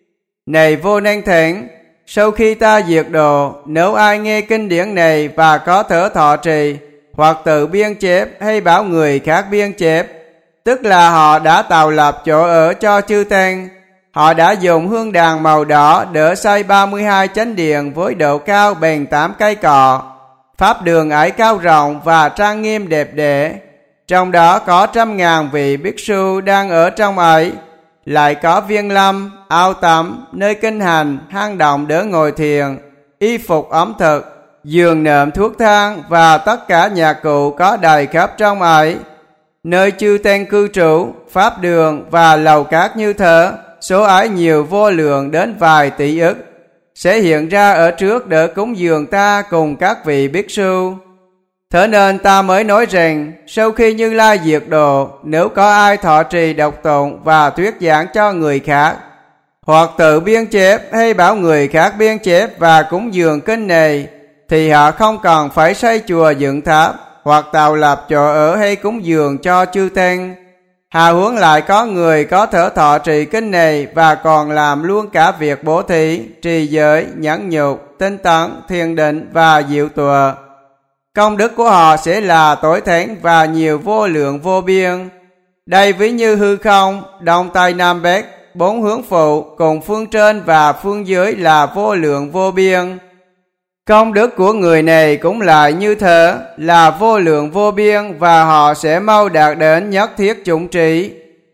Này vô năng thánh, sau khi ta diệt độ, nếu ai nghe kinh điển này và có thể thọ trì, hoặc tự biên chép hay bảo người khác biên chép, tức là họ đã tạo lập chỗ ở cho chư tăng. Họ đã dùng hương đàn màu đỏ đỡ xây ba mươi hai chánh điện với độ cao bằng tám cây cọ. Pháp đường ấy cao rộng và trang nghiêm đẹp đẽ. Trong đó có trăm ngàn vị bhikshu đang ở trong ấy. Lại có viên lâm, ao tắm, nơi kinh hành, hang động đỡ ngồi thiền, y phục ẩm thực, giường nệm thuốc thang và tất cả nhạc cụ có đầy khắp trong ấy. Nơi chư tăng cư trú, pháp đường và lầu cát như thế, số ấy nhiều vô lượng đến vài tỷ ức, sẽ hiện ra ở trước đỡ cúng dường ta cùng các vị bhikshu. Thế nên ta mới nói rằng, sau khi Như Lai diệt độ, nếu có ai thọ trì đọc tụng và thuyết giảng cho người khác, hoặc tự biên chép hay bảo người khác biên chép và cúng dường kinh này, thì họ không cần phải xây chùa dựng tháp, hoặc tạo lập chỗ ở hay cúng dường cho chư tăng. Hà huống lại có người có thể thọ trì kinh này và còn làm luôn cả việc bố thí, trì giới, nhẫn nhục, tinh tấn, thiền định và diệu tùa. Công đức của họ sẽ là tối thắng và nhiều vô lượng vô biên. Đây ví như hư không, đông tây nam bắc, bốn hướng phụ cùng phương trên và phương dưới là vô lượng vô biên. Công đức của người này cũng lại như thế, là vô lượng vô biên và họ sẽ mau đạt đến nhất thiết chủng trí.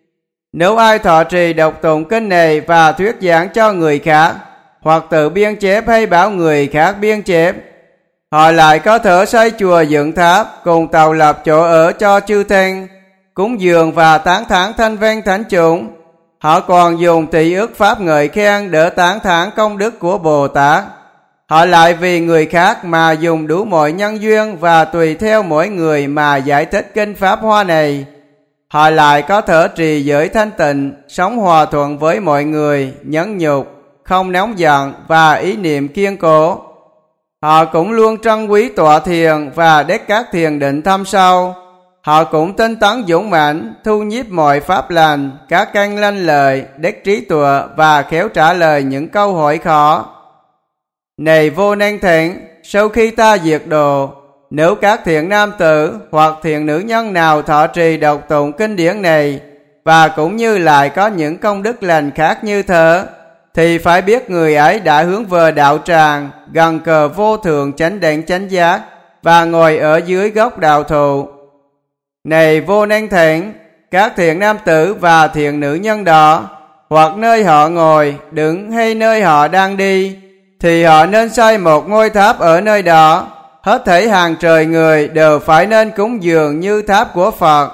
Nếu ai thọ trì đọc tụng kinh này và thuyết giảng cho người khác, hoặc tự biên chép hay bảo người khác biên chép, họ lại có thể xây chùa dựng tháp cùng tạo lập chỗ ở cho chư tăng, cúng dường và tán thán thanh văn thánh chúng. Họ còn dùng tỷ ức pháp ngợi khen để tán thán công đức của Bồ Tát. Họ lại vì người khác mà dùng đủ mọi nhân duyên và tùy theo mỗi người mà giải thích kinh pháp hoa này. Họ lại có thể trì giới thanh tịnh, sống hòa thuận với mọi người, nhẫn nhục, không nóng giận và ý niệm kiên cố. Họ cũng luôn trân quý tọa thiền và đắc các thiền định thâm sâu. Họ cũng tinh tấn dũng mãnh, thu nhiếp mọi pháp lành, các căn lanh lợi, đắc trí tuệ và khéo trả lời những câu hỏi khó. Này vô năng thánh, sau khi ta diệt độ, nếu các thiện nam tử hoặc thiện nữ nhân nào thọ trì đọc tụng kinh điển này, và cũng như lại có những công đức lành khác như thế, thì phải biết người ấy đã hướng về đạo tràng, gần cờ vô thượng chánh đẳng chánh giác, và ngồi ở dưới gốc đạo thụ. Này vô năng thánh, các thiện nam tử và thiện nữ nhân đó, hoặc nơi họ ngồi, đứng hay nơi họ đang đi, thì họ nên xây một ngôi tháp ở nơi đó. Hết thảy hàng trời người đều phải nên cúng dường như tháp của Phật.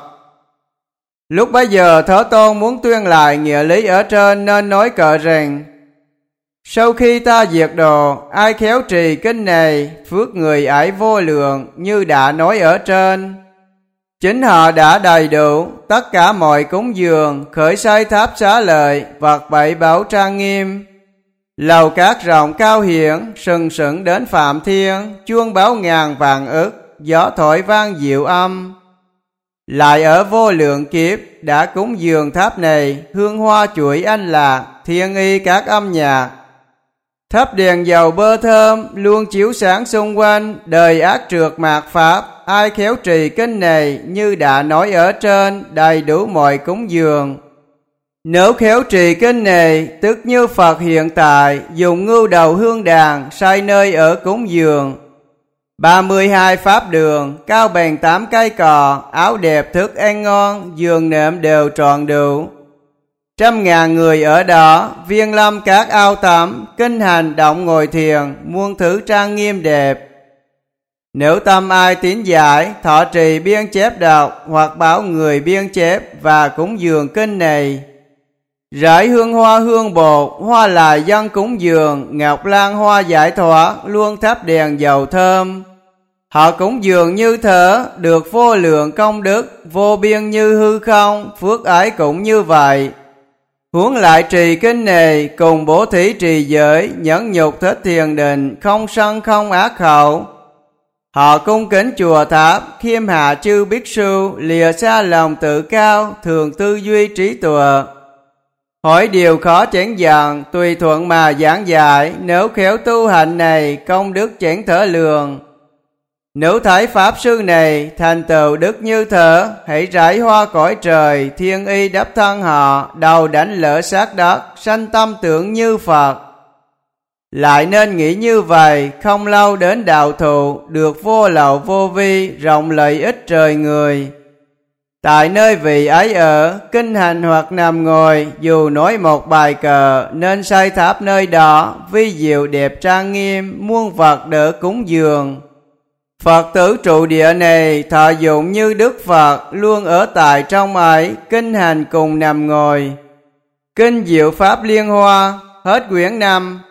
Lúc bấy giờ Thế Tôn muốn tuyên lại nghĩa lý ở trên nên nói cỡ rằng, sau khi ta diệt độ, ai khéo trì kinh này, phước người ấy vô lượng như đã nói ở trên. Chính họ đã đầy đủ tất cả mọi cúng dường, khởi xây tháp xá lợi, vật bảy báu trang nghiêm, lầu cát rộng cao hiển, sừng sững đến phạm thiên, chuông báo ngàn vạn ức, gió thổi vang diệu âm. Lại ở vô lượng kiếp đã cúng dường tháp này, hương hoa chuỗi anh lạc, thiên y các âm nhạc. Thắp đèn dầu bơ thơm luôn chiếu sáng xung quanh, đời ác trượt mạt pháp. Ai khéo trì kinh này như đã nói ở trên, đầy đủ mọi cúng dường. Nếu khéo trì kinh này, tức như Phật hiện tại, dùng ngưu đầu hương đàn, xây nơi ở cúng dường. ba mươi hai pháp đường, cao bằng tám cây cò, áo đẹp thức ăn ngon, giường nệm đều trọn đủ. Trăm ngàn người ở đó, viên lâm các ao tắm, kinh hành động ngồi thiền, muôn thứ trang nghiêm đẹp. Nếu tâm ai tín giải, thọ trì biên chép đọc, hoặc bảo người biên chép và cúng dường kinh này, rải hương hoa hương bột, hoa lại dân cúng dường, ngọc lan hoa giải thoát, luôn thắp đèn dầu thơm. Họ cúng dường như thế, được vô lượng công đức, vô biên như hư không, phước ấy cũng như vậy. Huống lại trì kinh này, cùng bố thí trì giới, nhẫn nhục thích thiền định, không sân không ác khẩu. Họ cung kính chùa tháp, khiêm hạ chư bhikshu, lìa xa lòng tự cao, thường tư duy trí tuệ. Hỏi điều khó chẳng dần, tùy thuận mà giảng giải, nếu khéo tu hành này, công đức chẳng thể lường. Nếu thấy Pháp Sư này thành tựu đức như thở, hãy rải hoa cõi trời, thiên y đắp thân họ, đầu đánh lỡ sát đất, sanh tâm tưởng như Phật. Lại nên nghĩ như vậy, không lâu đến đạo thụ, được vô lậu vô vi, rộng lợi ích trời người. Tại nơi vị ấy ở, kinh hành hoặc nằm ngồi, dù nói một bài cờ, nên xây tháp nơi đó, vi diệu đẹp trang nghiêm, muôn vật đỡ cúng dường. Phật tử trụ địa này, thọ dụng như Đức Phật, luôn ở tại trong ấy, kinh hành cùng nằm ngồi. Kinh Diệu Pháp Liên Hoa, hết quyển năm.